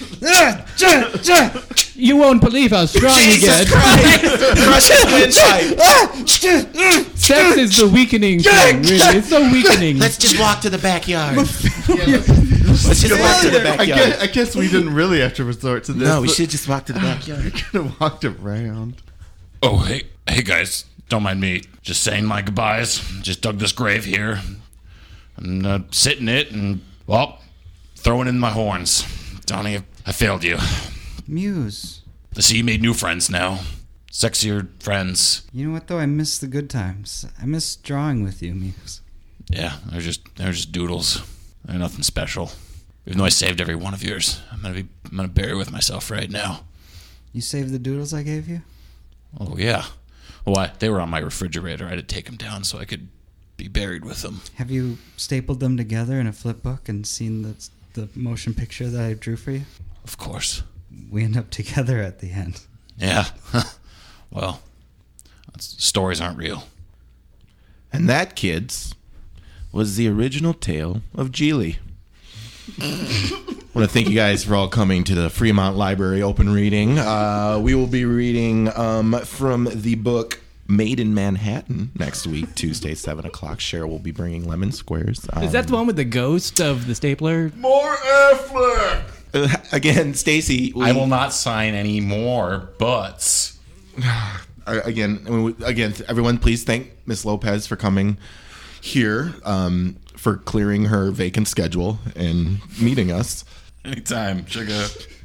You won't believe how strong you get. Crush his windpipe. Sex is the weakening thing, really. It's so weakening. Let's just walk to the backyard. Let's just walk to the backyard. I guess we didn't really have to resort to this. No, we but should just walk to the backyard. We could have walked around. Oh, hey guys, don't mind me. Just saying my goodbyes. Just dug this grave here. I'm sitting it and, well, throwing in my horns. Donnie, I failed you. Muse. I see you made new friends now. Sexier friends. You know what, though? I miss the good times. I miss drawing with you, Muse. Yeah, they're just doodles. They're nothing special. Even though I saved every one of yours, I'm gonna bury with myself right now. You saved the doodles I gave you? Oh yeah. Well, they were on my refrigerator. I had to take them down so I could be buried with them. Have you stapled them together in a flip book and seen the motion picture that I drew for you? Of course. We end up together at the end. Yeah. Well, stories aren't real. And that, kids, was the original tale of Geely. I want to thank you guys for all coming to the Fremont Library open reading. We will be reading from the book Made in Manhattan next week, Tuesday, 7 o'clock. Cheryl will be bringing lemon squares. Is that the one with the ghost of the stapler? More Affleck! Again, Stacy. I will not sign any more butts. again, everyone, please thank Miss Lopez for coming here, for clearing her vacant schedule and meeting us. Anytime, sugar.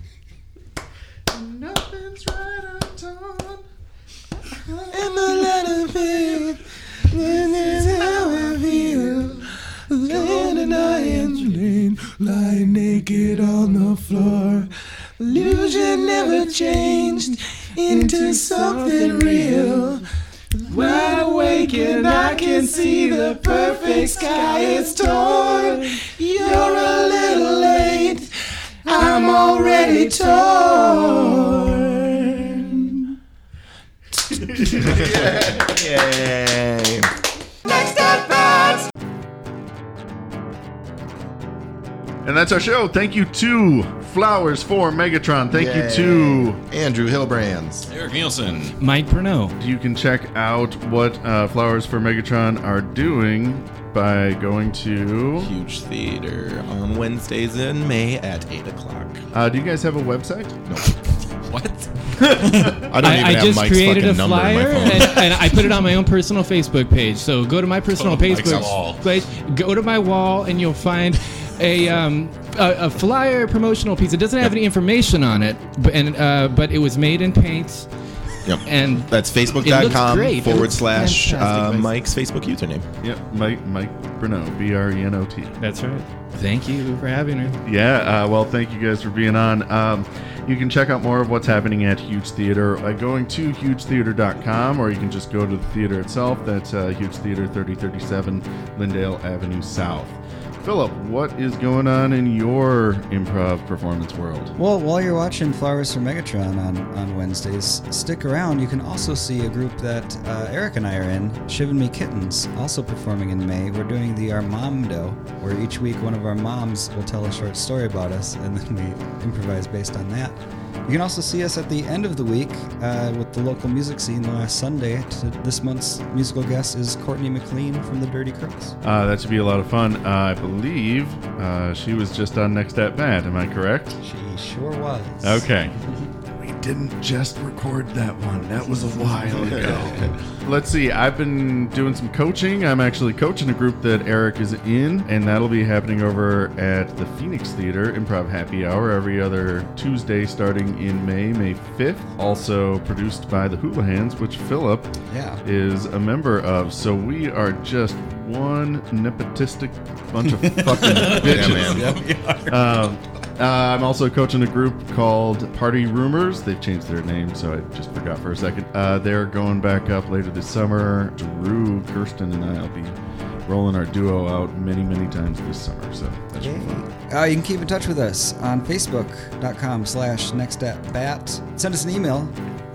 Nothing's right on time. And the letter bit, this is how I feel. Laying in iron lane, lying naked on the floor. Illusion never changed into something real. Wide awake and I can see the perfect sky is torn. You're a little late, I'm already torn. Yay. Next at Bat! And that's our show. Thank you to Flowers for Megatron. Thank you to Andrew Hillbrands. Eric Nielsen. Mike Pernod. You can check out what Flowers for Megatron are doing by going to... Huge Theater on Wednesdays in May at 8 o'clock. do you guys have a website? No. What? I don't even I have just Mike's created fucking a number flyer in my phone. and I put it on my own personal Facebook page. So go to my personal Mike's Facebook wall. page, go to my wall, and you'll find a flyer promotional piece. It doesn't have any information on it, but it was made in paint. Yep. And that's it looks facebook.com great. It looks / fantastic. Mike's Facebook username. Yep, Mike Brenot, Brenot. That's right. Thank you for having me. Yeah, well, thank you guys for being on. You can check out more of what's happening at Huge Theater by going to hugetheater.com, or you can just go to the theater itself. That's Huge Theater, 3037 Lyndale Avenue South. Philip, what is going on in your improv performance world? Well, while you're watching Flowers for Megatron on Wednesdays, stick around. You can also see a group that Eric and I are in, Shiv and Me Kittens, also performing in May. We're doing the Our Momdo, where each week one of our moms will tell a short story about us, and then we improvise based on that. You can also see us at the end of the week with the local music scene the last Sunday. This month's musical guest is Courtney McLean from the Dirty Crooks. That should be a lot of fun. I believe she was just on Next at Bat. Am I correct? She sure was. Okay. We didn't just record that one. That was a while ago. Let's see. I've been doing some coaching. I'm actually coaching a group that Eric is in, and that'll be happening over at the Phoenix Theater Improv Happy Hour every other Tuesday starting in May 5th. Also produced by the Houlihan's, which Philip is a member of. So we are just one nepotistic bunch of fucking bitches. I'm also coaching a group called Party Rumors. They've changed their name, so I just forgot for a second. They're going back up later this summer. Drew, Kirsten, and I will be rolling our duo out many, many times this summer. So that should be fun. You can keep in touch with us on Facebook.com/nextatbat. Send us an email,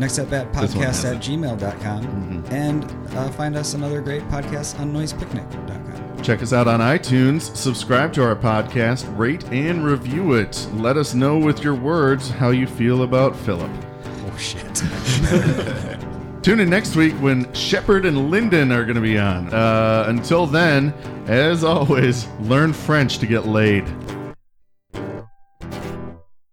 nextatbatpodcast@gmail.com, and find us another great podcast on noisepicnic.com. Check us out on iTunes, subscribe to our podcast, rate and review it. Let us know with your words how you feel about Philip. Oh, shit. Tune in next week when Shepard and Lyndon are going to be on. Until then, as always, learn French to get laid.